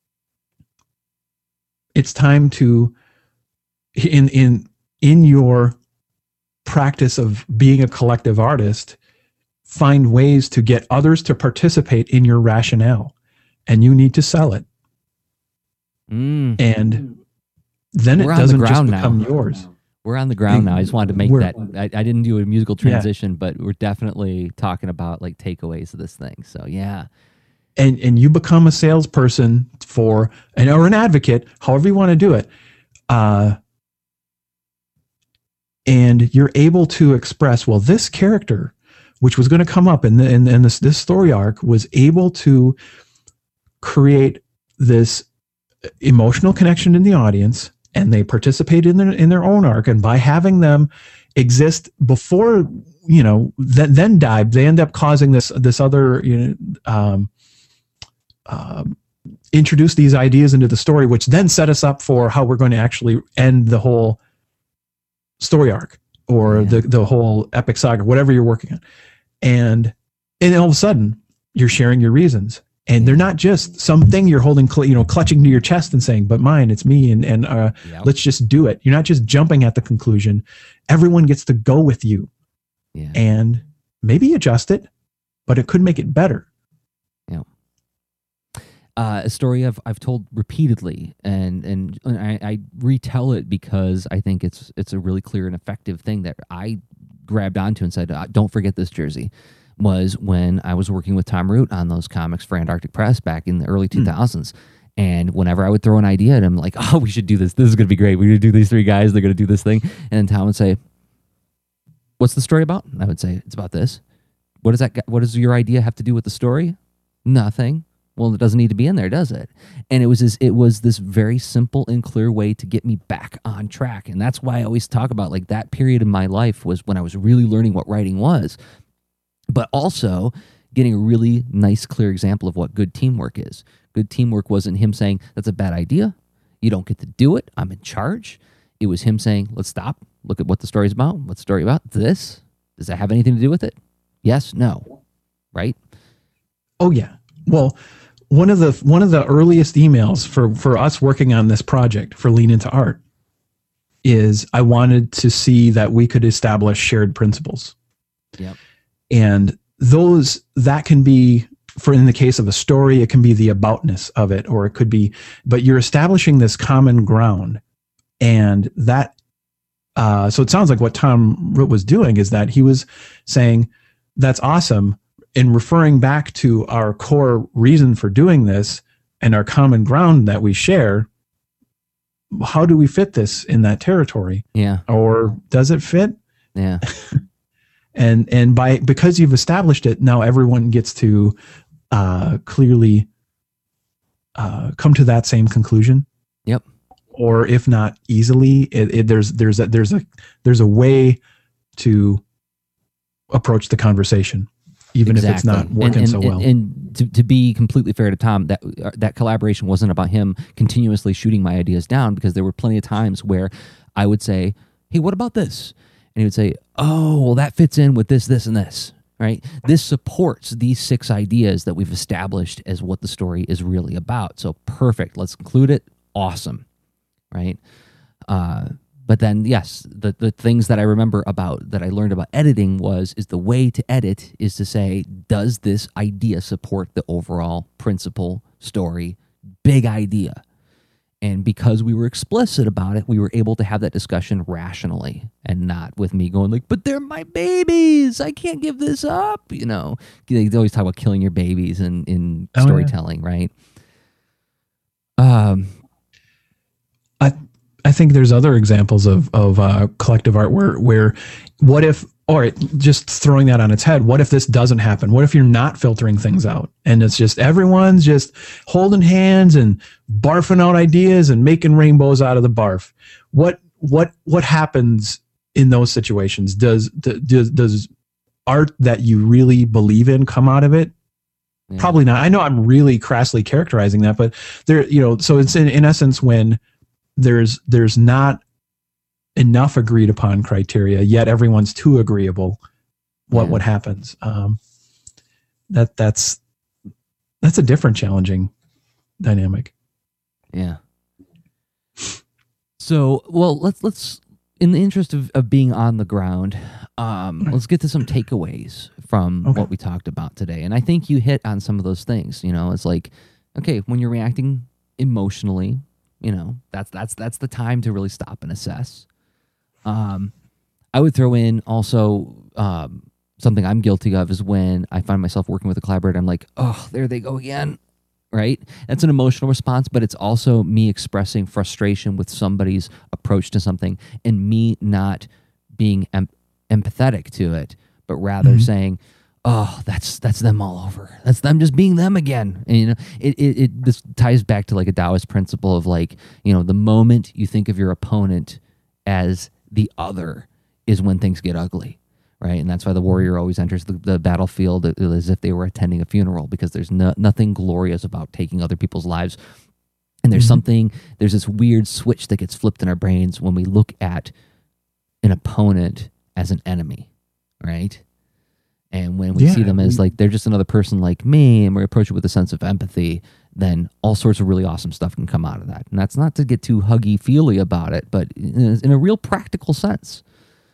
it's time to, in your practice of being a collective artist, find ways to get others to participate in your rationale, and you need to sell it. And then it doesn't just become yours. We're on the ground now. I just wanted to make that. I didn't do a musical transition, but we're definitely talking about like takeaways of this thing. So yeah. And you become a salesperson or an advocate, however you want to do it. And you're able to express, well, this character, which was going to come up in this story arc, was able to create this emotional connection in the audience, and they participated in their own arc. And by having them exist before, then die, they end up causing this other, introduce these ideas into the story, which then set us up for how we're going to actually end the whole story arc or the whole epic saga, whatever you're working on. And all of a sudden you're sharing your reasons, and they're not just something you're holding, clutching to your chest and saying, but mine, it's me. And let's just do it. You're not just jumping at the conclusion. Everyone gets to go with you and maybe adjust it, but it could make it better. Yeah. A story I've told repeatedly, and I retell it because I think it's a really clear and effective thing that I grabbed onto and said, don't forget this, Jersey, was when I was working with Tom Root on those comics for Antarctic Press back in the early 2000s. And whenever I would throw an idea at him, like, oh, we should do this. This is going to be great. We're going to do these three guys. They're going to do this thing. And then Tom would say, what's the story about? And I would say, it's about this. What does your idea have to do with the story? Nothing. Well, it doesn't need to be in there, does it? And it was this very simple and clear way to get me back on track. And that's why I always talk about, like, that period in my life was when I was really learning what writing was, but also getting a really nice, clear example of what good teamwork is. Good teamwork wasn't him saying, that's a bad idea. You don't get to do it. I'm in charge. It was him saying, let's stop. Look at what the story's about. What's the story about? This. Does that have anything to do with it? Yes, no. Right? Oh, yeah. Well, one of the earliest emails for us working on this project for Lean Into Art is I wanted to see that we could establish shared principles. Yep. And that can be, in the case of a story, it can be the aboutness of it, or it could be, but you're establishing this common ground. And that, so it sounds like what Tom Root was doing is that he was saying, that's awesome. In referring back to our core reason for doing this and our common ground that we share, how do we fit this in that territory? Yeah. Or does it fit? Yeah. And because you've established it, now everyone gets to clearly come to that same conclusion. Yep. Or if not easily, there's a way to approach the conversation, even if it's not working so well. And to be completely fair to Tom, that collaboration wasn't about him continuously shooting my ideas down, because there were plenty of times where I would say, hey, what about this? And he would say, oh, well, that fits in with this, this, and this, right? This supports these 6 ideas that we've established as what the story is really about. So perfect. Let's include it. Awesome. Right? But then, yes, the things that I remember that I learned about editing is the way to edit is to say, does this idea support the overall principle, story, big idea? And because we were explicit about it, we were able to have that discussion rationally and not with me going like, but they're my babies. I can't give this up. They always talk about killing your babies in storytelling, right? I think there's other examples of collective art where what if, or just throwing that on its head, what if this doesn't happen? What if you're not filtering things out and it's just everyone's just holding hands and barfing out ideas and making rainbows out of the barf? What happens in those situations? Does art that you really believe in come out of it? Yeah. Probably not. I know I'm really crassly characterizing that, but there, so it's in essence when there's not enough agreed upon criteria, yet everyone's too agreeable. What happens? That's a different challenging dynamic. Yeah. So, well, let's in the interest of being on the ground, let's get to some takeaways from what we talked about today. And I think you hit on some of those things. It's like, okay, when you're reacting emotionally, that's the time to really stop and assess. I would throw in also something I'm guilty of is when I find myself working with a collaborator, I'm like, oh, there they go again, right? That's an emotional response, but it's also me expressing frustration with somebody's approach to something and me not being empathetic to it, but rather saying, oh, that's them all over. That's them just being them again. And this ties back to like a Taoist principle of like, the moment you think of your opponent as the other is when things get ugly, right? And that's why the warrior always enters the battlefield as if they were attending a funeral, because there's nothing glorious about taking other people's lives. And there's there's this weird switch that gets flipped in our brains when we look at an opponent as an enemy, right? And when we see them as like, they're just another person like me, and we approach it with a sense of empathy, then all sorts of really awesome stuff can come out of that. And that's not to get too huggy-feely about it, but in a real practical sense.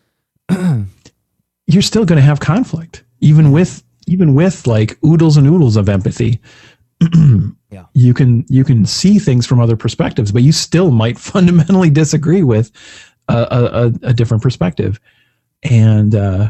You're still going to have conflict, even with like oodles and oodles of empathy. Yeah. You can see things from other perspectives, but you still might fundamentally disagree with a different perspective. And,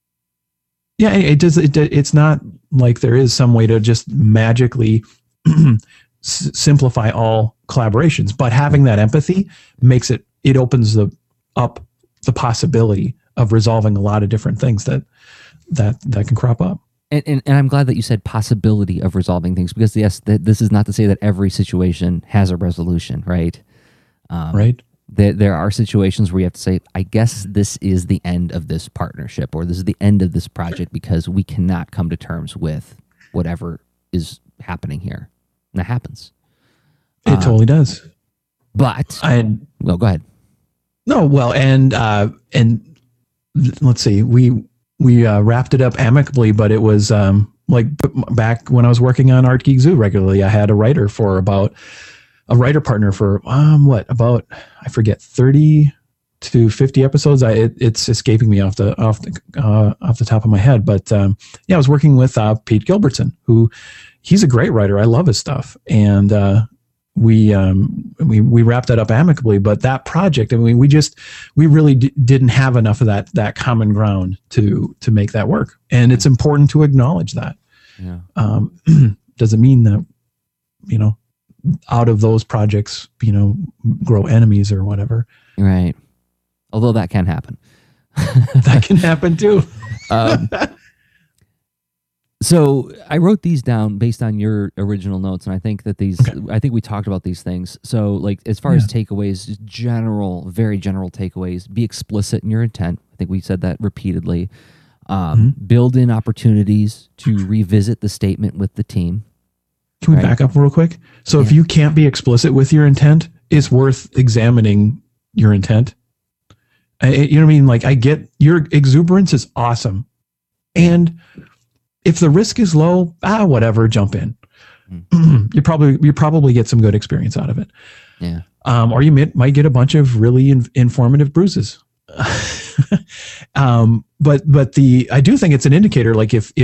it's not like there is some way to just magically simplify all collaborations, but having that empathy makes it opens up the possibility of resolving a lot of different things that can crop up. And I'm glad that you said possibility of resolving things, because yes, this is not to say that every situation has a resolution, right? Right. There are situations where you have to say, I guess this is the end of this partnership, or this is the end of this project, because we cannot come to terms with whatever is happening here. And that happens. It totally does. But well, go ahead. No, well, and let's see, we wrapped it up amicably, but it was like back when I was working on Art Geek Zoo regularly, I had a writer partner for about I forget 30 to 50 episodes. It's escaping me off the top of my head, but I was working with Pete Gilbertson, who he's a great writer. I love his stuff, and we wrapped that up amicably. But that project, I mean, we really didn't have enough of that common ground to make that work, and it's important to acknowledge that. Yeah. Doesn't mean that out of those projects, grow enemies or whatever. Right. Although that can happen. That can happen too. So I wrote these down based on your original notes, and I think that I think we talked about these things. So like, as far as takeaways, very general takeaways, be explicit in your intent. I think we said that repeatedly. Build in opportunities to revisit the statement with the team. Can we back up real quick? So if you can't be explicit with your intent, it's worth examining your intent. You know what I mean? Like, I get your exuberance is awesome. And if the risk is low, whatever, jump in. You probably get some good experience out of it. Yeah. Or you might get a bunch of really informative bruises. But I do think it's an indicator. Like if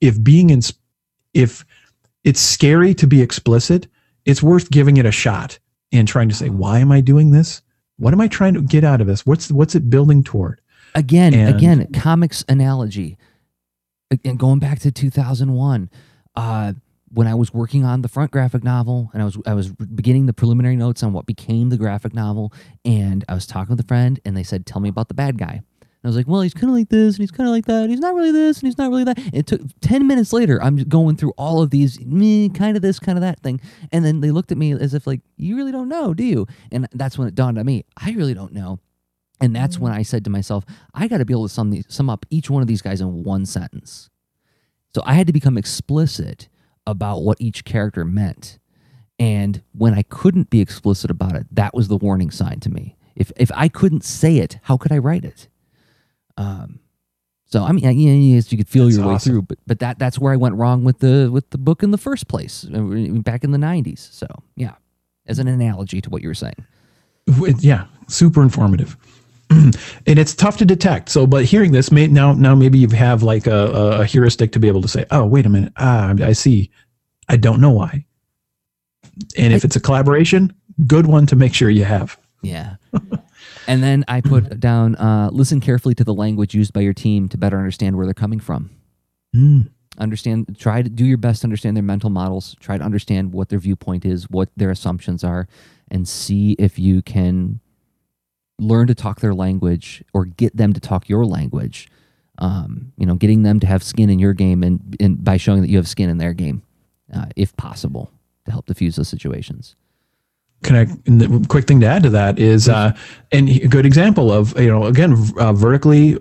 it's scary to be explicit, it's worth giving it a shot and trying to say, why am I doing this? What am I trying to get out of this? What's it building toward? Again, comics analogy. And going back to 2001, when I was working on the front graphic novel, and I was beginning the preliminary notes on what became the graphic novel, and I was talking with a friend, and they said, "Tell me about the bad guy." And I was like, "Well, he's kind of like this, and he's kind of like that. And he's not really this, and he's not really that." And it took 10 minutes later. I'm going through all of these, kind of this, kind of that thing, and then they looked at me as if like, "You really don't know, do you?" And that's when it dawned on me, I really don't know. And that's when I said to myself, I got to be able to sum up each one of these guys in one sentence. So I had to become explicit about what each character meant. And when I couldn't be explicit about it, that was the warning sign to me. If I couldn't say it, how could I write it? So I mean, yes, you could feel your way through, but that's where I went wrong with the book in the first place, back in the 90s. So yeah, as an analogy to what you were saying. Yeah, super informative. And it's tough to detect. So, but hearing this, now maybe you have like a heuristic to be able to say, "Oh, wait a minute, I see. I don't know why." And if it's a collaboration, good one to make sure you have. Yeah. And then I put down, listen carefully to the language used by your team to better understand where they're coming from. Try to do your best to understand their mental models. Try to understand what their viewpoint is, what their assumptions are, and see if you can learn to talk their language or get them to talk your language. Getting them to have skin in your game and by showing that you have skin in their game, if possible, to help diffuse those situations. The quick thing to add to that is, and a good example of, again, vertically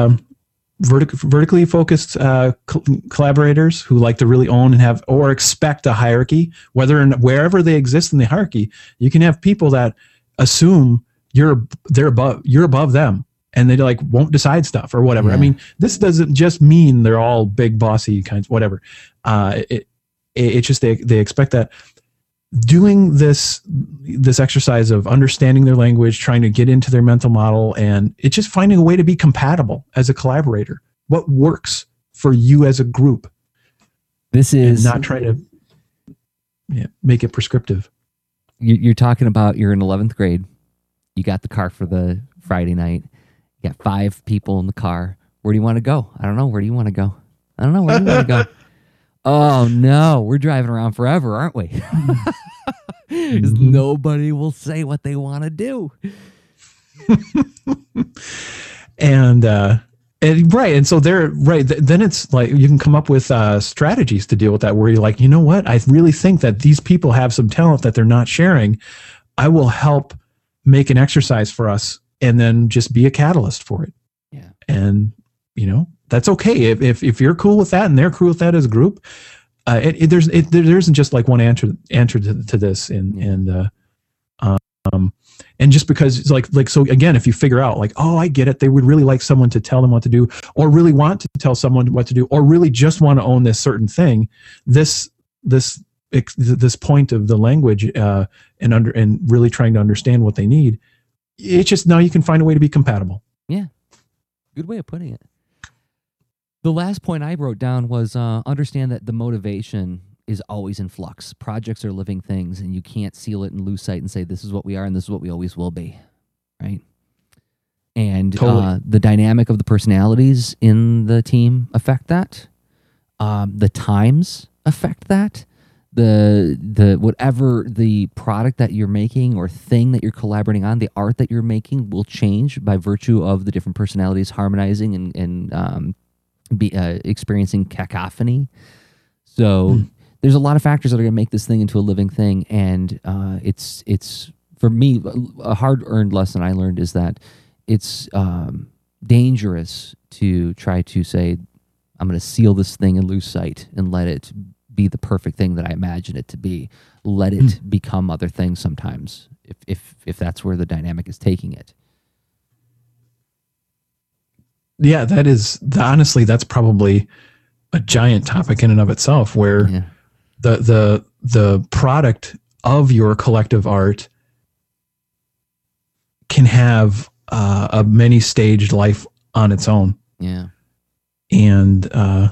focused collaborators who like to really own and have or expect a hierarchy, wherever they exist in the hierarchy. You can have people that assume you're above them, and they like won't decide stuff or whatever. Yeah. I mean, this doesn't just mean they're all big bossy kinds, whatever. It's just they expect that. Doing this exercise of understanding their language, trying to get into their mental model, and it's just finding a way to be compatible as a collaborator. What works for you as a group? This is not trying to make it prescriptive. You're talking about you're in 11th grade. You got the car for the Friday night. You got 5 people in the car. Where do you want to go? I don't know. Where do you want to go? I don't know. Where do you want to go? Oh, no. We're driving around forever, aren't we? Nobody will say what they want to do. And right. And so then it's like you can come up with strategies to deal with that, where you're like, you know what? I really think that these people have some talent that they're not sharing. I will help make an exercise for us and then just be a catalyst for it. Yeah. And, that's okay. If you're cool with that and they're cool with that as a group, there isn't just like one answer to this. And just because it's like, so again, if you figure out like, oh, I get it. They would really like someone to tell them what to do, or really want to tell someone what to do, or really just want to own this certain thing. This point of the language, and really trying to understand what they need. It's just now you can find a way to be compatible. Yeah. Good way of putting it. The last point I wrote down was understand that the motivation is always in flux. Projects are living things, and you can't seal it and lose sight and say, this is what we are and this is what we always will be, right? And totally. The dynamic of the personalities in the team affect that. The times affect that. The whatever the product that you're making or thing that you're collaborating on, the art that you're making will change by virtue of the different personalities harmonizing and experiencing cacophony. So there's a lot of factors that are going to make this thing into a living thing, and it's for me a hard-earned lesson I learned is that it's dangerous to try to say I'm going to seal this thing and lose sight and let it be the perfect thing that I imagine it to be. Let it become other things sometimes, if that's where the dynamic is taking it. Yeah, honestly, that's probably a giant topic in and of itself, where the product of your collective art can have a many staged life on its own. Yeah. And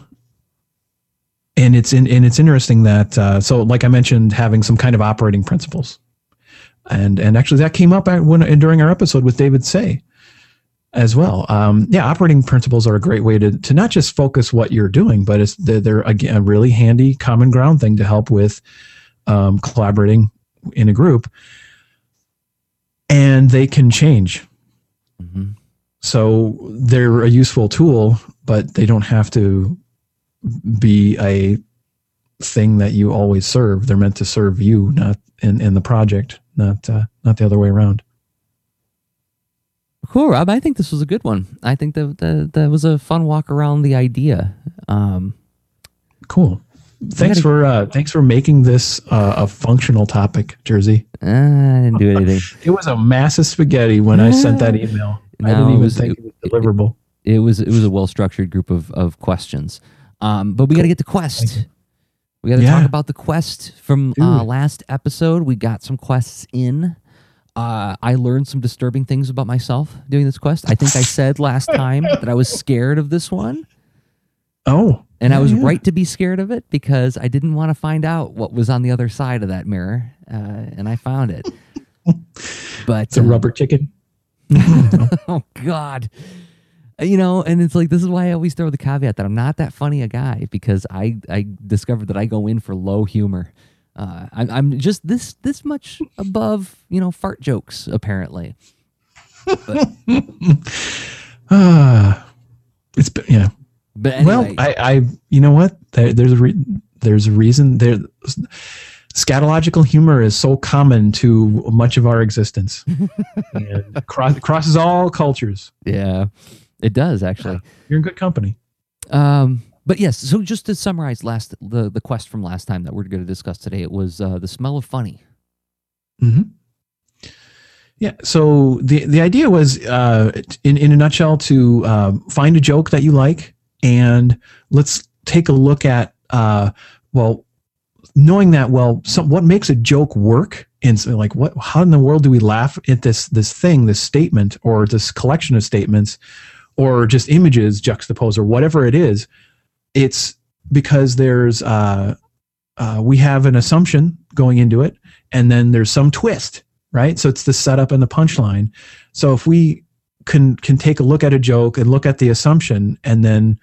it's interesting that so like I mentioned, having some kind of operating principles, and actually that came up during our episode with David Say. as well. Yeah, operating principles are a great way to not just focus what you're doing, but they're again a really handy common ground thing to help with collaborating in a group, and they can change. Mm-hmm. So they're a useful tool, but they don't have to be a thing that you always serve. They're meant to serve you, not in the project, not the other way around. Cool, Rob. I think this was a good one. I think that was a fun walk around the idea. Cool. Thanks for making this a functional topic, Jersey. I didn't do anything. It was a mass of spaghetti when I sent that email. No, I didn't even think it was deliverable. It was a well structured group of questions. But we got to get to Quest. We got to talk about the quest from last episode. We got some quests in. I learned some disturbing things about myself doing this quest. I think I said last time that I was scared of this one. Oh. And I was right to be scared of it because I didn't want to find out what was on the other side of that mirror. And I found it. But it's a rubber chicken. Oh, God. And it's like, this is why I always throw the caveat that I'm not that funny a guy, because I discovered that I go in for low humor. I'm just this much above, fart jokes, apparently. But, it's, yeah. But anyway. Well, I you know what? There's a reason. Scatological humor is so common to much of our existence. And crosses all cultures. Yeah, it does, actually. You're in good company. But yes, so just to summarize the quest from last time that we're going to discuss today, it was the smell of funny. Mm-hmm. Yeah, so the idea was, in a nutshell, to find a joke that you like, and let's take a look at, knowing that, what makes a joke work, and so how in the world do we laugh at this thing, this statement, or this collection of statements, or just images juxtaposed, or whatever it is. It's because there's we have an assumption going into it, and then there's some twist, right? So it's the setup and the punchline. So if we can take a look at a joke and look at the assumption, and then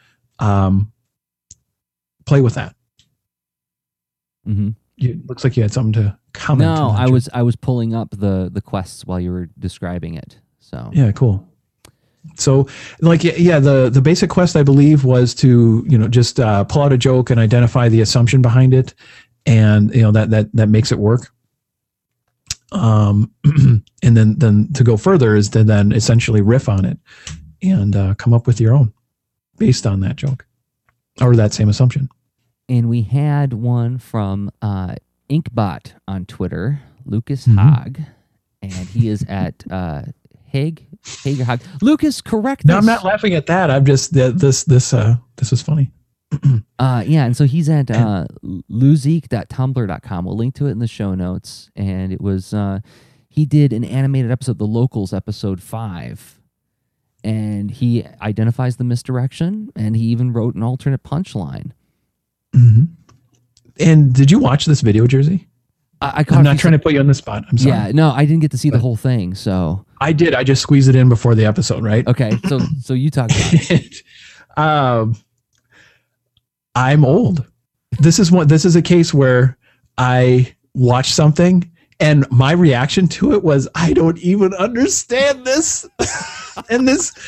play with that. Mm-hmm. It looks like you had something to comment. No, I was pulling up the quests while you were describing it. So yeah, cool. So the basic quest, I believe, was to just pull out a joke and identify the assumption behind it, and that makes it work. And then to go further is to then essentially riff on it and come up with your own based on that joke or that same assumption. And we had one from Inkbot on Twitter, Lucas Hogg, and he is at Hager Hogg. Lucas, correct. No, I'm not laughing at that. I'm just this was funny. And so he's at luzeek.tumblr.com. We'll link to it in the show notes. And it was he did an animated episode, The Locals, episode 5. And he identifies the misdirection, and he even wrote an alternate punchline. Mm-hmm. And did you watch this video, Jersey? I'm not trying to put you on the spot. I'm sorry. Yeah, no, I didn't get to see the whole thing. So I did. I just squeezed it in before the episode, right? Okay, so you talk about it. I'm old. This is a case where I watched something and my reaction to it was, I don't even understand this. and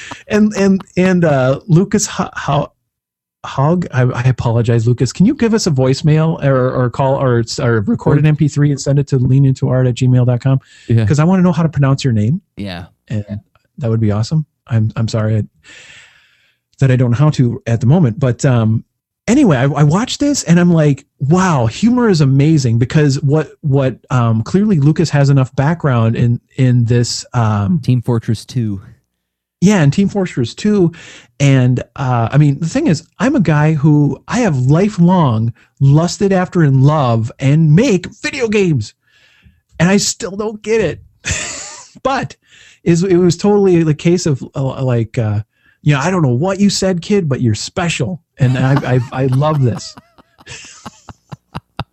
Lucas Hogg, I apologize, Lucas. Can you give us a voicemail or call or record an MP3 and send it to leanintoart@gmail.com? Yeah. Because I want to know how to pronounce your name. Yeah. And that would be awesome. I'm sorry that I don't know how to at the moment. But anyway, I watched this and I'm like, wow, humor is amazing, because what clearly Lucas has enough background in this Team Fortress 2. Yeah, and Team Fortress 2. And I mean, the thing is, I'm a guy who I have lifelong lusted after and love and make video games. And I still don't get it. But it was totally the case of I don't know what you said, kid, but you're special. And I love this.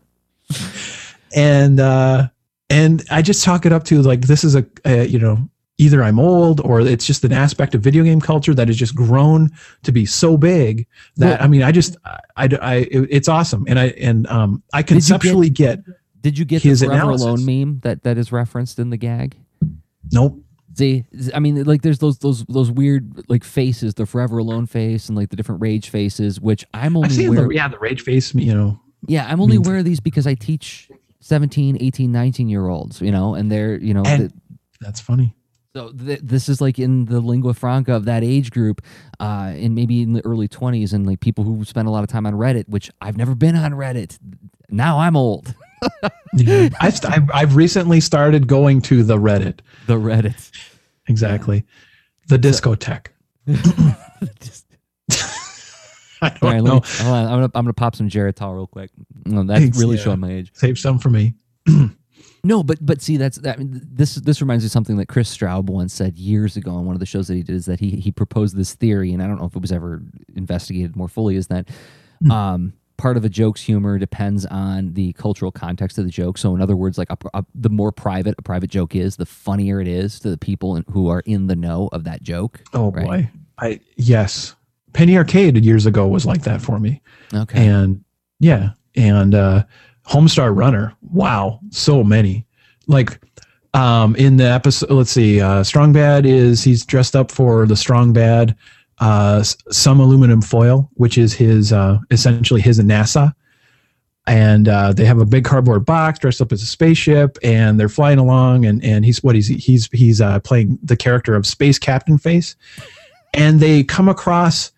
And I just chalk it up to this is either I'm old or it's just an aspect of video game culture that has just grown to be so big that, it's awesome. And I conceptually get. Did you get the Forever Alone meme that is referenced in the gag? Nope. See, I mean, like there's those weird like faces, the Forever Alone face and like the different rage faces, which I'm only aware. The rage face, you know. Yeah, I'm only aware of these because I teach 17, 18, 19-year-olds, you know, and they're, you know. That's funny. So this is like in the lingua franca of that age group, and maybe in the early 20s, and like people who spend a lot of time on Reddit, which I've never been on Reddit. Now I'm old. Yeah. I've recently started going to the Reddit. The Reddit. Exactly. The discotheque. I don't know. Hold on. I'm gonna pop some Geritol real quick. That's really showing my age. Save some for me. No, but see, this reminds me of something that Chris Straub once said years ago on one of the shows that he did, is that he proposed this theory, and I don't know if it was ever investigated more fully, is that part of a joke's humor depends on the cultural context of the joke. So in other words, like the more private a private joke is, the funnier it is to the people who are in the know of that joke. Oh, right? Boy. Yes. Penny Arcade years ago was like that for me. Okay. And yeah. And Homestar Runner. Wow. So many. Like in the episode, let's see, Strong Bad he's dressed up for the Strong Bad. Some aluminum foil, which is his essentially his NASA, and they have a big cardboard box dressed up as a spaceship, and they're flying along, and he's playing the character of Space Captain Face, and they come across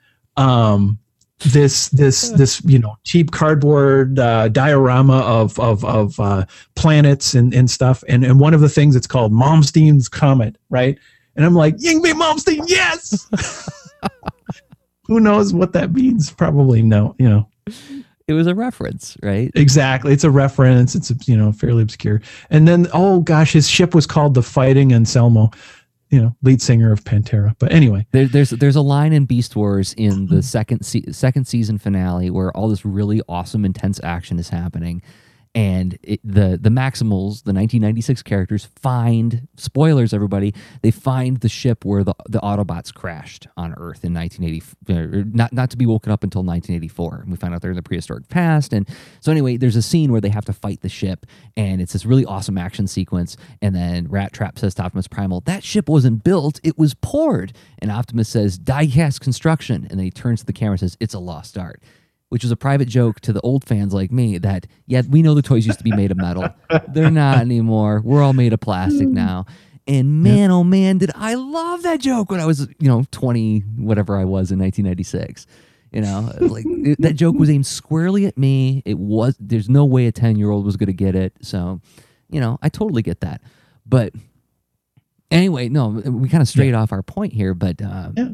this cheap cardboard diorama of planets and stuff, and one of the things, it's called Malmsteen's Comet, right? And I'm like, Yngwie Malmsteen, yes. Who knows what that means? Probably no. You know, it was a reference, right? Exactly, it's a reference. It's fairly obscure. And then, oh gosh, his ship was called the Fighting Anselmo. Lead singer of Pantera. But anyway, there's a line in Beast Wars in the second season finale where all this really awesome, intense action is happening. And the Maximals, the 1996 characters, find, spoilers everybody, they find the ship where the Autobots crashed on Earth in 1980, not to be woken up until 1984. And we find out they're in the prehistoric past. And so anyway, there's a scene where they have to fight the ship, and it's this really awesome action sequence. And then Rat Trap says to Optimus Primal, that ship wasn't built, it was poured. And Optimus says, die-cast construction. And then he turns to the camera and says, it's a lost art. Which was a private joke to the old fans like me that, yeah, we know the toys used to be made of metal. They're not anymore. We're all made of plastic now. And man, oh man, did I love that joke when I was, 20, whatever I was in 1996. That joke was aimed squarely at me. There's no way a 10-year-old was going to get it. So, I totally get that. But anyway, no, we kind of strayed off our point here, but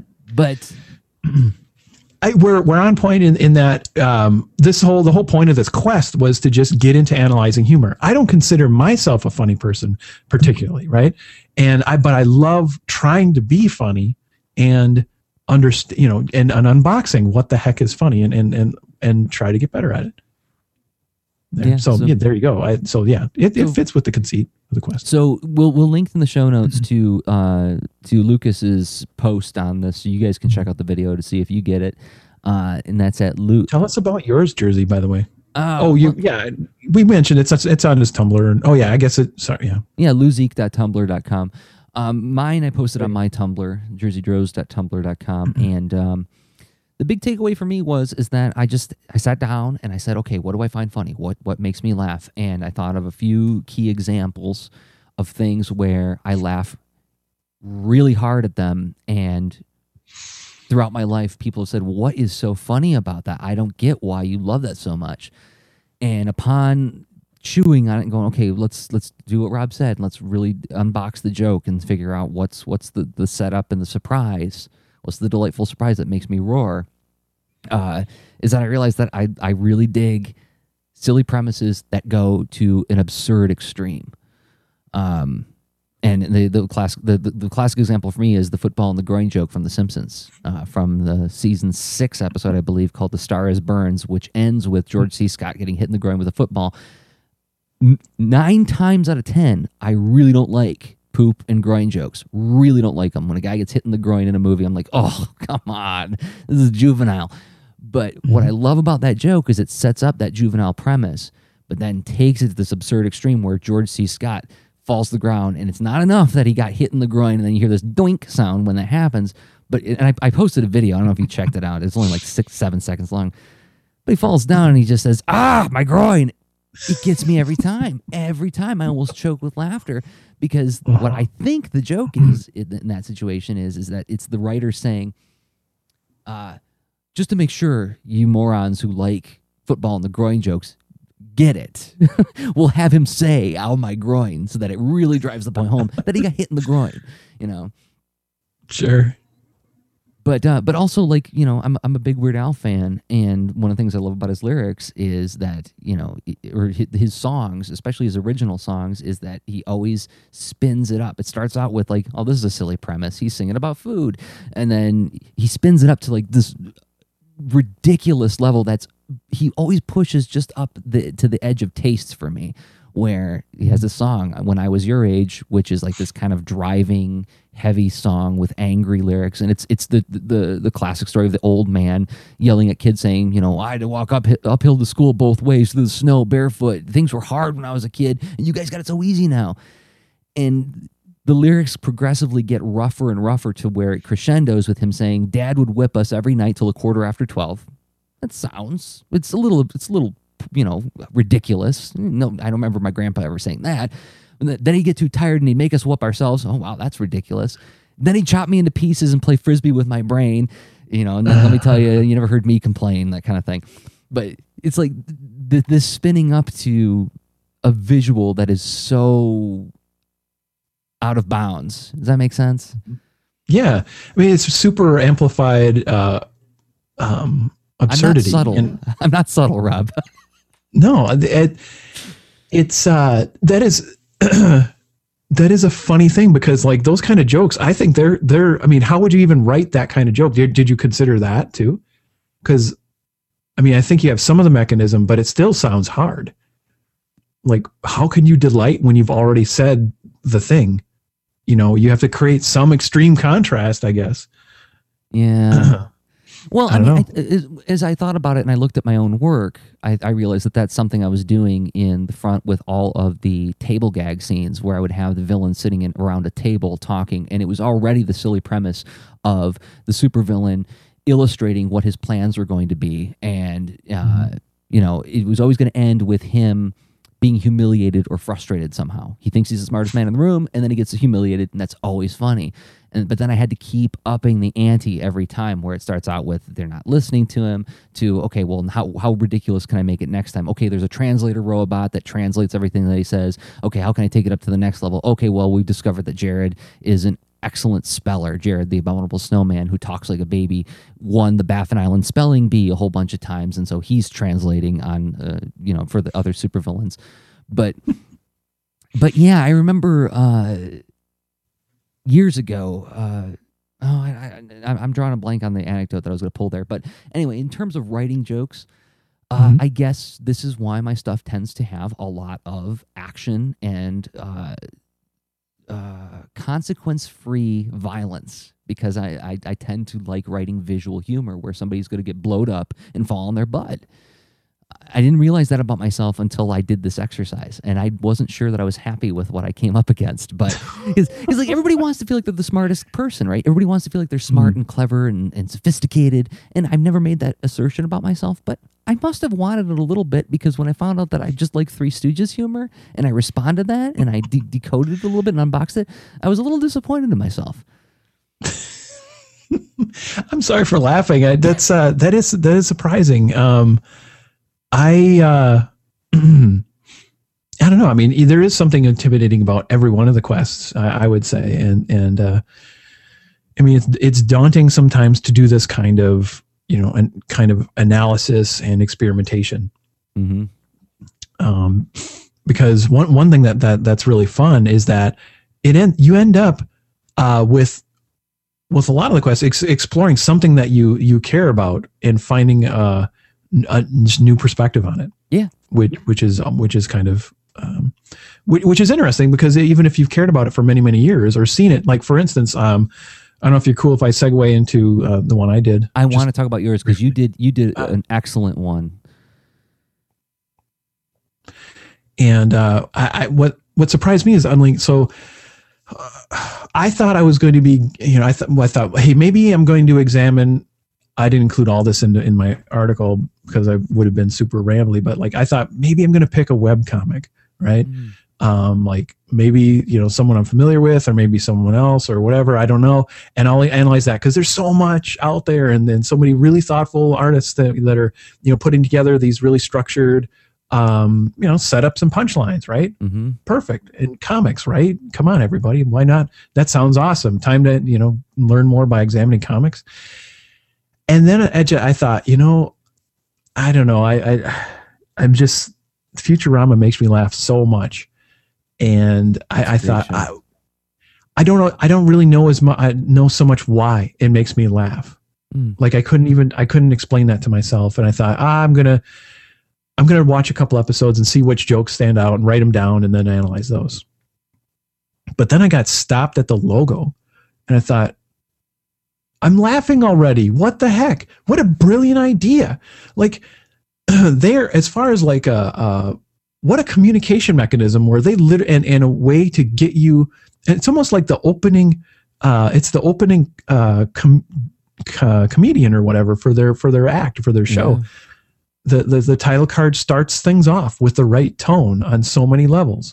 we're on point in that the whole point of this quest was to just get into analyzing humor. I don't consider myself a funny person particularly, right? But I love trying to be funny and understand, and unboxing what the heck is funny and try to get better at it. There. There you go. It fits with the conceit of the quest. So we'll link in the show notes to Lucas's post on this, so you guys can check out the video to see if you get it. And that's at Luke. Tell us about yours, Jersey, by the way. We mentioned it's on his Tumblr. And, I guess luzeek.tumblr.com. Mine I posted on my Tumblr, jerseydroz.tumblr.com, and the big takeaway for me is that I sat down and I said, okay, what do I find funny? What makes me laugh? And I thought of a few key examples of things where I laugh really hard at them. And throughout my life, people have said, what is so funny about that? I don't get why you love that so much. And upon chewing on it and going, okay, let's do what Rob said. And let's really unbox the joke and figure out what's the setup and the surprise. What's the delightful surprise that makes me roar? Is that I realized that I really dig silly premises that go to an absurd extreme. And the classic example for me is the football and the groin joke from The Simpsons, from the season 6 episode, I believe, called "The Star Is Burns," which ends with George C. Scott getting hit in the groin with a football. 9 times out of 10, I really don't like poop, and groin jokes. Really don't like them. When a guy gets hit in the groin in a movie, I'm like, oh, come on. This is juvenile. But what I love about that joke is it sets up that juvenile premise, but then takes it to this absurd extreme where George C. Scott falls to the ground, and it's not enough that he got hit in the groin, and then you hear this doink sound when that happens. But I posted a video. I don't know if you checked it out. It's only like 6-7 seconds long. But he falls down, and he just says, my groin. It gets me every time. Every time I almost choke with laughter, because what I think the joke is in that situation is that it's the writer saying, just to make sure you morons who like football and the groin jokes get it, we'll have him say, ow, my groin, so that it really drives the point home that he got hit in the groin, Sure. But also, like, I'm a big Weird Al fan, and one of the things I love about his lyrics is that, or his songs, especially his original songs, is that he always spins it up. It starts out with like, oh, this is a silly premise. He's singing about food, and then he spins it up to like this ridiculous level he always pushes just up to the edge of taste for me, where he has a song, When I Was Your Age, which is like this kind of driving, heavy song with angry lyrics, and it's the classic story of the old man yelling at kids saying, I had to walk uphill to school both ways through the snow barefoot. Things were hard when I was a kid, and you guys got it so easy now. And the lyrics progressively get rougher and rougher to where it crescendos with him saying, Dad would whip us every night till 12:15. It's a little ridiculous. No, I don't remember my grandpa ever saying that. And then he'd get too tired and he'd make us whoop ourselves. Oh, wow, that's ridiculous. Then he'd chop me into pieces and play Frisbee with my brain, and then let me tell you, you never heard me complain, that kind of thing. But it's like this spinning up to a visual that is so out of bounds. Does that make sense? Yeah. I mean, it's super amplified absurdity. I'm not subtle, Rob. No, it's that is a funny thing, because like those kind of jokes, I think they're I mean, how would you even write that kind of joke? Did you consider that too? Because I mean, I think you have some of the mechanism, but it still sounds hard. Like, how can you delight when you've already said the thing? You have to create some extreme contrast, I guess. Yeah. Well, I mean, as I thought about it and I looked at my own work, I realized that that's something I was doing in the front with all of the table gag scenes, where I would have the villain sitting around a table talking, and it was already the silly premise of the supervillain illustrating what his plans were going to be, and it was always going to end with him being humiliated or frustrated somehow. He thinks he's the smartest man in the room, and then he gets humiliated, and that's always funny. But then I had to keep upping the ante every time, where it starts out with they're not listening to him, to, okay, well, how ridiculous can I make it next time? Okay, there's a translator robot that translates everything that he says. Okay, how can I take it up to the next level? Okay, well, we've discovered that Jared is an excellent speller. Jared, the abominable snowman who talks like a baby, won the Baffin Island spelling bee a whole bunch of times, and so he's translating on, for the other supervillains. But yeah, I remember years ago. I'm drawing a blank on the anecdote that I was going to pull there. But anyway, in terms of writing jokes, I guess this is why my stuff tends to have a lot of action and consequence-free violence, because I tend to like writing visual humor where somebody's going to get blowed up and fall on their butt. I didn't realize that about myself until I did this exercise, and I wasn't sure that I was happy with what I came up against. But it's like everybody wants to feel like they're the smartest person, right? Everybody wants to feel like they're smart and clever and sophisticated, and I've never made that assertion about myself, but I must have wanted it a little bit, because when I found out that I just like Three Stooges humor, and I responded to that, and I decoded it a little bit and unboxed it, I was a little disappointed in myself. I'm sorry for laughing. That is surprising. I don't know. I mean, there is something intimidating about every one of the quests, I would say, and I mean, it's daunting sometimes to do this kind of analysis and experimentation. Because one thing that's really fun is that you end up with a lot of the quests exploring something that you care about and finding a new perspective on it. Yeah, which is kind of which is interesting because even if you've cared about it for many, many years or seen it, like for instance, I don't know if you're cool if I segue into the one I did. I want to talk about yours because you did an excellent one. And what surprised me is Unlinked. So I thought I was going to be, I thought, hey, maybe I'm going to examine. I didn't include all this in my article because I would have been super rambly, but like I thought maybe I'm going to pick a web comic, right? Like maybe someone I'm familiar with, or maybe someone else, or whatever. I don't know, and I'll analyze that because there's so much out there, and then so many really thoughtful artists that are putting together these really structured setups and punchlines, right? Perfect. In comics, right? Come on, everybody. Why not? That sounds awesome. Time to, learn more by examining comics. And then I thought, I don't know. I'm just, Futurama makes me laugh so much. And I thought, I don't know. I don't really know I know so much why it makes me laugh. Like I couldn't explain that to myself. And I thought, I'm going to watch a couple episodes and see which jokes stand out and write them down and then analyze those. But then I got stopped at the logo and I thought, I'm laughing already. What the heck? What a brilliant idea. Like there, as far as like what a communication mechanism where they and a way to get you, and it's almost like the opening, it's the opening comedian or whatever for their act, for their show. Yeah. The title card starts things off with the right tone on so many levels.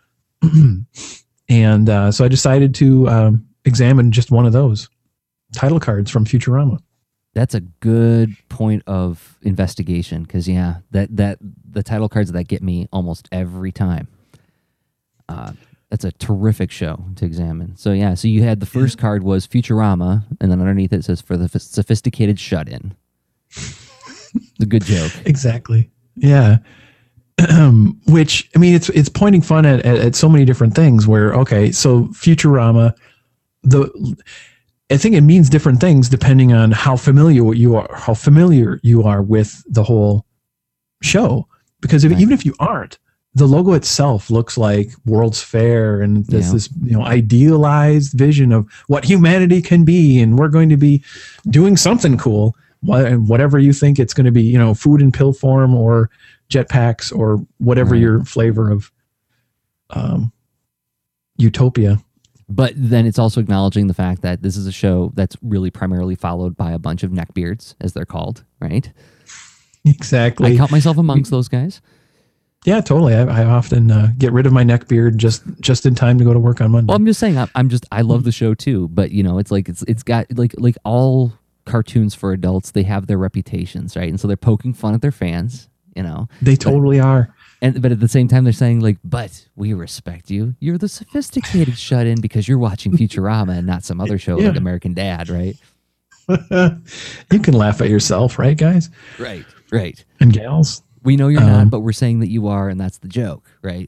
And so I decided to examine just one of those title cards from Futurama. That's a good point of investigation because that the title cards that get me almost every time. That's a terrific show to examine. So so you had the first card was Futurama, and then underneath it says for the sophisticated shut-in. The good joke. Exactly. Yeah. Which, I mean, it's pointing fun at so many different things where, okay, so Futurama, I think it means different things depending on how familiar you are with the whole show. Because even if you aren't, the logo itself looks like World's Fair, and there's this idealized vision of what humanity can be, and we're going to be doing something cool. Whatever you think it's going to be, food in pill form or jetpacks or whatever your flavor of utopia. But then it's also acknowledging the fact that this is a show that's really primarily followed by a bunch of neckbeards, as they're called, right? Exactly. I count myself amongst those guys. Yeah, totally. I often get rid of my neckbeard just in time to go to work on Monday. Well, I'm just saying, I love the show too, but it's like it's got like all cartoons for adults, they have their reputations, right? And so they're poking fun at their fans, They totally are. But at the same time, they're saying like, but we respect you. You're the sophisticated shut-in because you're watching Futurama and not some other show like American Dad, right? You can laugh at yourself, right, guys? Right. And gals. We know you're not, but we're saying that you are, and that's the joke, right?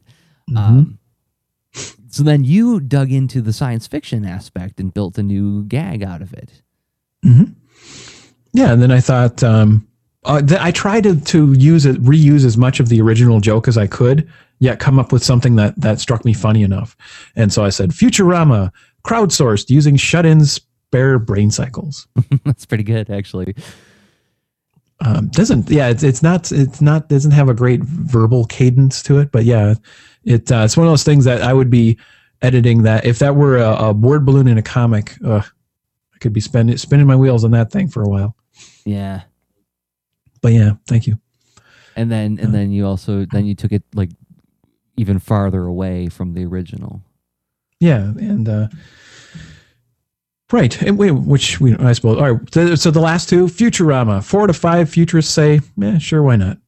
So then you dug into the science fiction aspect and built a new gag out of it. Yeah, and then I thought I tried to reuse as much of the original joke as I could, yet come up with something that struck me funny enough. And so I said, Futurama, crowdsourced using shut-ins spare brain cycles. That's pretty good, actually. Doesn't have a great verbal cadence to it, but it's one of those things that I would be editing. That if that were a word balloon in a comic, I could be spinning my wheels on that thing for a while. Yeah. But thank you. And then you took it like even farther away from the original. Yeah, and right. And I suppose. All right. So the last two, Futurama, 4 to 5 futurists say, sure, why not?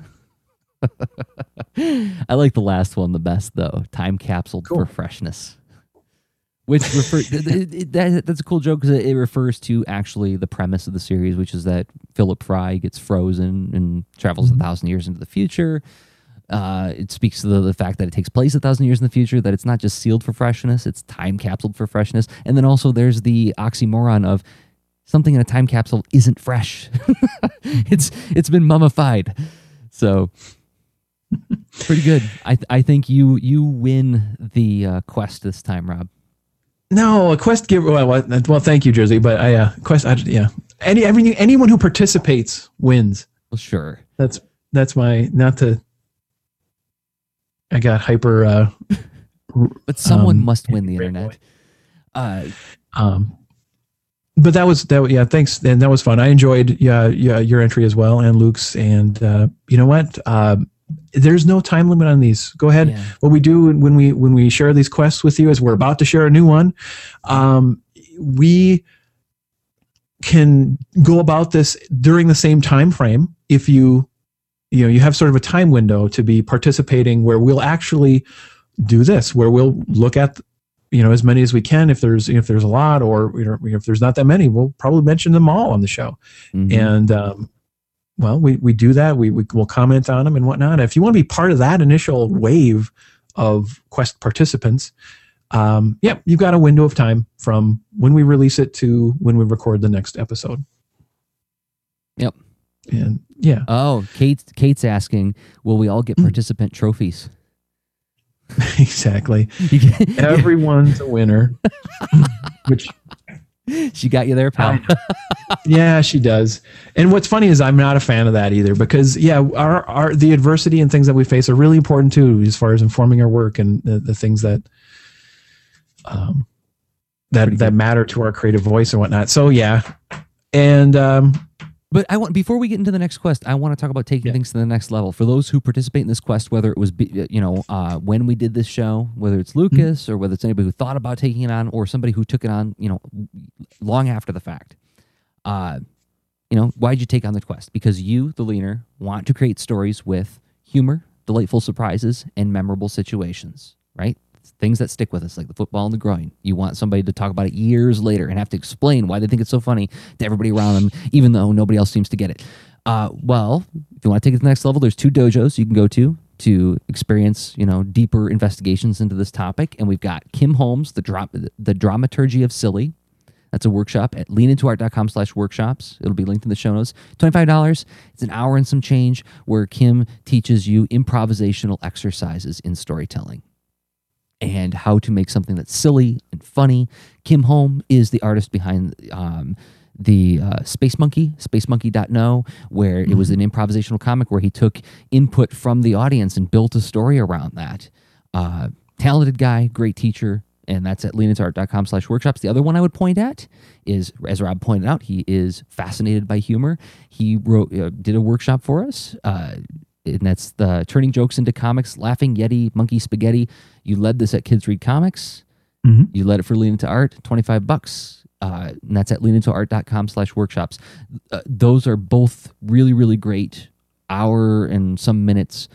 I like the last one the best though. Time capsule for freshness. Which that's a cool joke because it refers to actually the premise of the series, which is that Philip Fry gets frozen and travels 1,000 years into the future. It speaks to the fact that it takes place 1,000 years in the future, that it's not just sealed for freshness, it's time capsuled for freshness. And then also there's the oxymoron of something in a time capsule isn't fresh. It's been mummified. So Pretty good. I think you win the quest this time, Rob. No, a quest give. Well, thank you, Jersey. But quest. Yeah, anyone who participates wins. Well, sure. That's my not to. I got hyper. But someone must win the internet. But that was. Yeah, thanks, and that was fun. I enjoyed your entry as well, and Luke's. And you know what? There's no time limit on these. Go ahead. Yeah. What we do when we share these quests with you is we're about to share a new one. We can go about this during the same time frame if you have sort of a time window to be participating, where we'll actually do this, where we'll look at as many as we can. If there's a lot, or if there's not that many, we'll probably mention them all on the show. Mm-hmm. And well, we do that. We'll comment on them and whatnot. If you want to be part of that initial wave of Quest participants, you've got a window of time from when we release it to when we record the next episode. Yep. And yeah. Oh, Kate's asking, will we all get participant trophies? Exactly. Everyone's a winner. Which she got you there, pal. Yeah, she does. And what's funny is I'm not a fan of that either, because our the adversity and things that we face are really important too, as far as informing our work and the things that that matter to our creative voice and whatnot. So yeah, and but before we get into the next quest, I want to talk about taking things to the next level. For those who participate in this quest, whether it was when we did this show, whether it's Lucas or whether it's anybody who thought about taking it on, or somebody who took it on, long after the fact. Why'd you take on the quest? Because you, the leaner, want to create stories with humor, delightful surprises, and memorable situations, right? Things that stick with us, like the football and the groin. You want somebody to talk about it years later and have to explain why they think it's so funny to everybody around them, even though nobody else seems to get it. Well, if you want to take it to the next level, there's 2 dojos you can go to experience, deeper investigations into this topic. And we've got Kim Holmes, the Dramaturgy of Silly. That's a workshop at leanintoart.com/workshops. It'll be linked in the show notes. $25. It's an hour and some change where Kim teaches you improvisational exercises in storytelling and how to make something that's silly and funny. Kim Holm is the artist behind the Space Monkey, spacemonkey.no, where it was an improvisational comic where he took input from the audience and built a story around that. Talented guy, great teacher, and that's at leanintoart.com/workshops. The other one I would point at is, as Rob pointed out, he is fascinated by humor. He did a workshop for us, and that's the Turning Jokes into Comics, Laughing Yeti, Monkey Spaghetti. You led this at Kids Read Comics. Mm-hmm. You led it for Lean Into Art, $25. And that's at leanintoart.com/workshops. Those are both really, really great hour and some minutes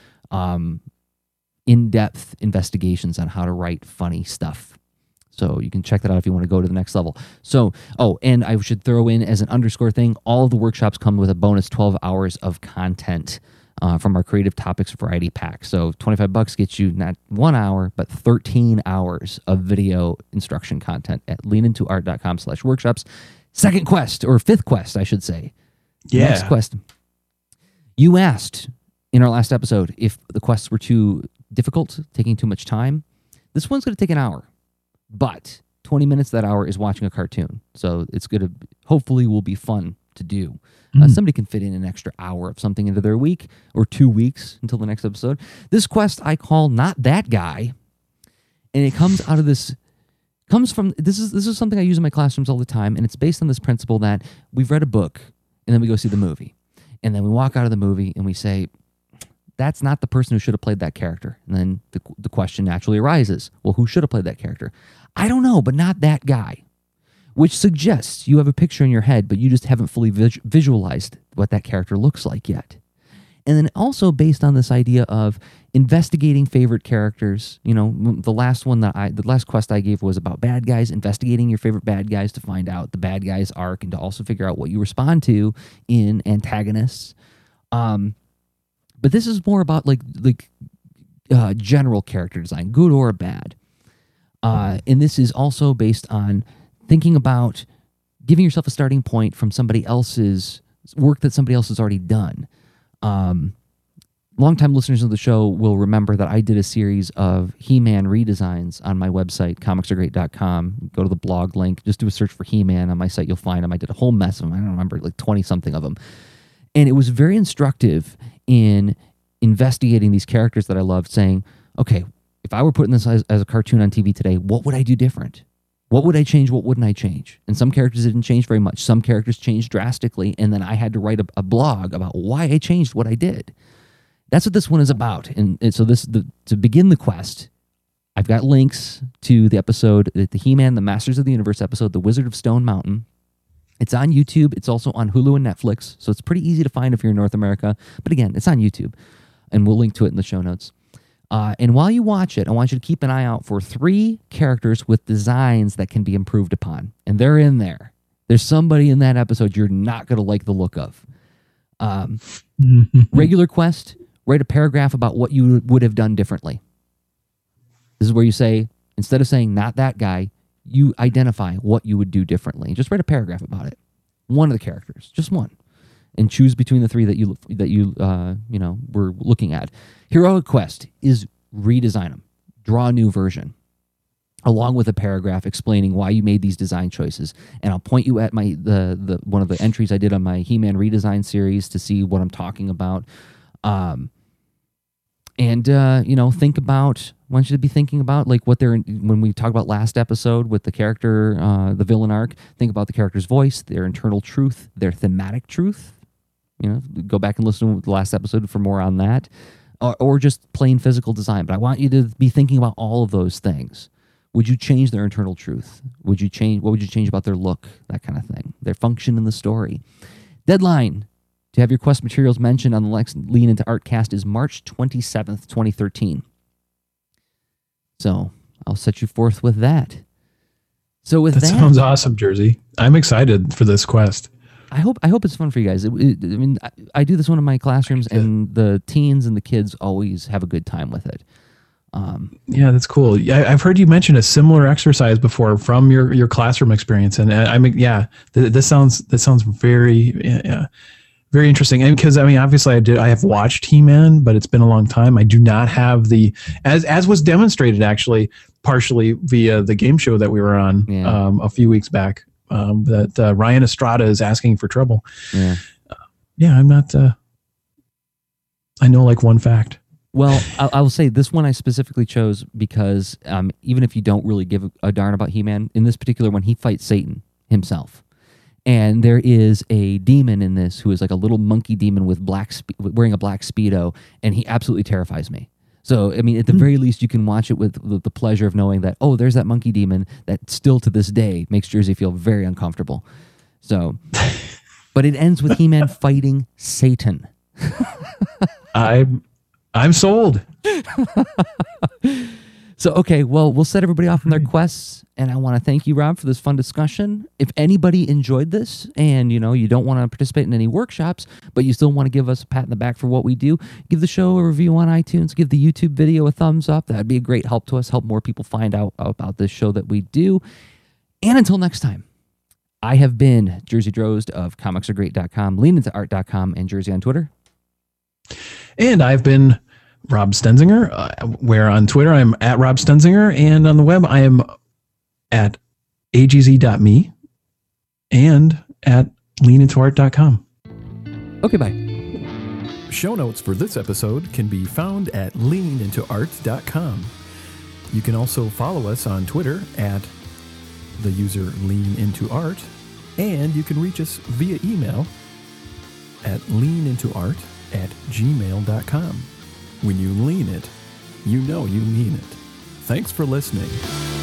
in-depth investigations on how to write funny stuff. So you can check that out if you want to go to the next level. So, and I should throw in as an underscore thing, all of the workshops come with a bonus 12 hours of content from our Creative Topics Variety Pack. So $25 gets you not 1 hour, but 13 hours of video instruction content at leanintoart.com/workshops. Second quest, or fifth quest, I should say. Yeah. Next quest. You asked in our last episode if the quests were too difficult, taking too much time. This one's going to take an hour, but 20 minutes of that hour is watching a cartoon. So it's going to, hopefully, will be fun to do. Somebody can fit in an extra hour of something into their week, or 2 weeks until the next episode. This quest I call Not That Guy, and it comes out of this is something I use in my classrooms all the time, and it's based on this principle that we've read a book and then we go see the movie, and then we walk out of the movie and we say, that's not the person who should have played that character. And then the question naturally arises, well, who should have played that character? I don't know, but not that guy. Which suggests you have a picture in your head, but you just haven't fully visualized what that character looks like yet. And then also based on this idea of investigating favorite characters, the last quest I gave was about bad guys, investigating your favorite bad guys to find out the bad guy's arc and to also figure out what you respond to in antagonists. But this is more about like general character design, good or bad. And this is also based on thinking about giving yourself a starting point from somebody else's work that somebody else has already done. longtime listeners of the show will remember that I did a series of He-Man redesigns on my website, comicsaregreat.com. Go to the blog link, just do a search for He-Man on my site, you'll find them. I did a whole mess of them. I don't remember, like 20-something of them. And it was very instructive in investigating these characters that I loved, saying, okay, if I were putting this as a cartoon on TV today, what would I do different? What would I change? What wouldn't I change? And some characters didn't change very much. Some characters changed drastically, and then I had to write a blog about why I changed what I did. That's what this one is about. And so to begin the quest, I've got links to the episode, the He-Man, the Masters of the Universe episode, The Wizard of Stone Mountain. It's on YouTube. It's also on Hulu and Netflix, so it's pretty easy to find if you're in North America. But again, it's on YouTube, and we'll link to it in the show notes. And while you watch it, I want you to keep an eye out for 3 characters with designs that can be improved upon. And they're in there. There's somebody in that episode you're not going to like the look of. Regular quest, write a paragraph about what you would have done differently. This is where you say, instead of saying not that guy, you identify what you would do differently. Just write a paragraph about it. One of the characters, just one. And choose between the 3 that you were looking at. Heroic quest is redesign them, draw a new version, along with a paragraph explaining why you made these design choices. And I'll point you at the one of the entries I did on my He-Man redesign series to see what I'm talking about. Think about. I want you to be thinking about like what they're when we talk about last episode with the character, the villain arc. Think about the character's voice, their internal truth, their thematic truth. Go back and listen to the last episode for more on that, or just plain physical design. But I want you to be thinking about all of those things. Would you change their internal truth? What would you change about their look? That kind of thing. Their function in the story. Deadline to have your quest materials mentioned on the Lean Into Artcast is March 27th, 2013. So I'll set you forth with that. So that sounds awesome, Jersey. I'm excited for this quest. I hope it's fun for you guys. I do this one in my classrooms, and the teens and the kids always have a good time with it. Yeah, that's cool. I've heard you mention a similar exercise before from your classroom experience, and this sounds very very interesting. And because obviously I have watched He-Man, but it's been a long time. I do not have as was demonstrated actually partially via the game show that we were on a few weeks back. That Ryan Estrada is asking for trouble. Yeah. I'm not. I know like one fact. Well, I will say this one I specifically chose because even if you don't really give a darn about He-Man, in this particular one, he fights Satan himself. And there is a demon in this who is like a little monkey demon with wearing a black Speedo, and he absolutely terrifies me. So, at the very least, you can watch it with the pleasure of knowing that, oh, there's that monkey demon that still to this day makes Jersey feel very uncomfortable. So, but it ends with He-Man fighting Satan. I'm sold. So, okay, well, we'll set everybody off on their quests, and I want to thank you, Rob, for this fun discussion. If anybody enjoyed this and, you don't want to participate in any workshops, but you still want to give us a pat in the back for what we do, give the show a review on iTunes, give the YouTube video a thumbs up. That'd be a great help to us, help more people find out about this show that we do. And until next time, I have been Jersey Drozd of comicsaregreat.com, leanintoart.com, and Jersey on Twitter. And I've been Rob Stenzinger, where on Twitter I'm at Rob Stenzinger, and on the web I am at agz.me and at leanintoart.com. Okay, bye. Show notes for this episode can be found at leanintoart.com. You can also follow us on Twitter at the user leanintoart, and you can reach us via email at leanintoart@gmail.com. When you lean it, you know you mean it. Thanks for listening.